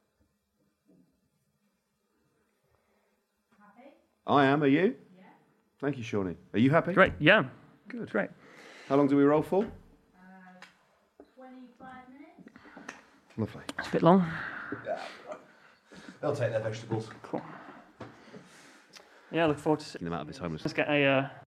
I am. Are you? Yeah. Thank you, Shawnee. Are you happy? Great. Yeah. Good. Great. How long do we roll for? 25 minutes. Lovely. It's a bit long. Yeah. They'll take their vegetables. Cool. Yeah, I look forward to seeing them out of this homeless. Let's get a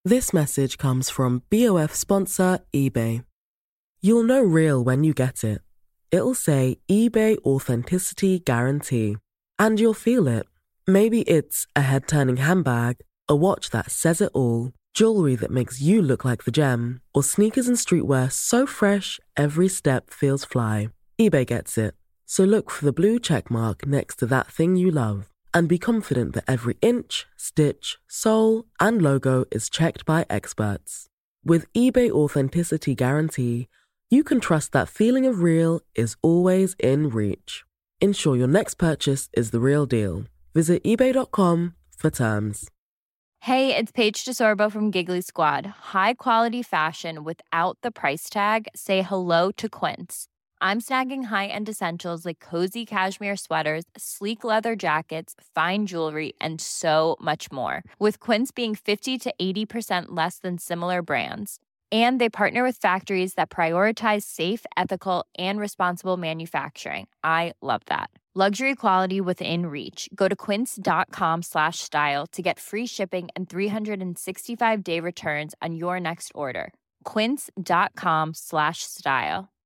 This message comes from BOF sponsor eBay. You'll know real when you get it. It'll say eBay Authenticity Guarantee. And you'll feel it. Maybe it's a head-turning handbag, a watch that says it all, jewelry that makes you look like the gem, or sneakers and streetwear so fresh every step feels fly. eBay gets it. So look for the blue check mark next to that thing you love. And be confident that every inch, stitch, sole, and logo is checked by experts. With eBay Authenticity Guarantee, you can trust that feeling of real is always in reach. Ensure your next purchase is the real deal. Visit eBay.com for terms. Hey, it's Paige DeSorbo from Giggly Squad. High quality fashion without the price tag. Say hello to Quince. I'm snagging high-end essentials like cozy cashmere sweaters, sleek leather jackets, fine jewelry, and so much more. With Quince being 50 to 80% less than similar brands. And they partner with factories that prioritize safe, ethical, and responsible manufacturing. I love that. Luxury quality within reach. Go to quince.com/style to get free shipping and 365-day returns on your next order. Quince.com/style.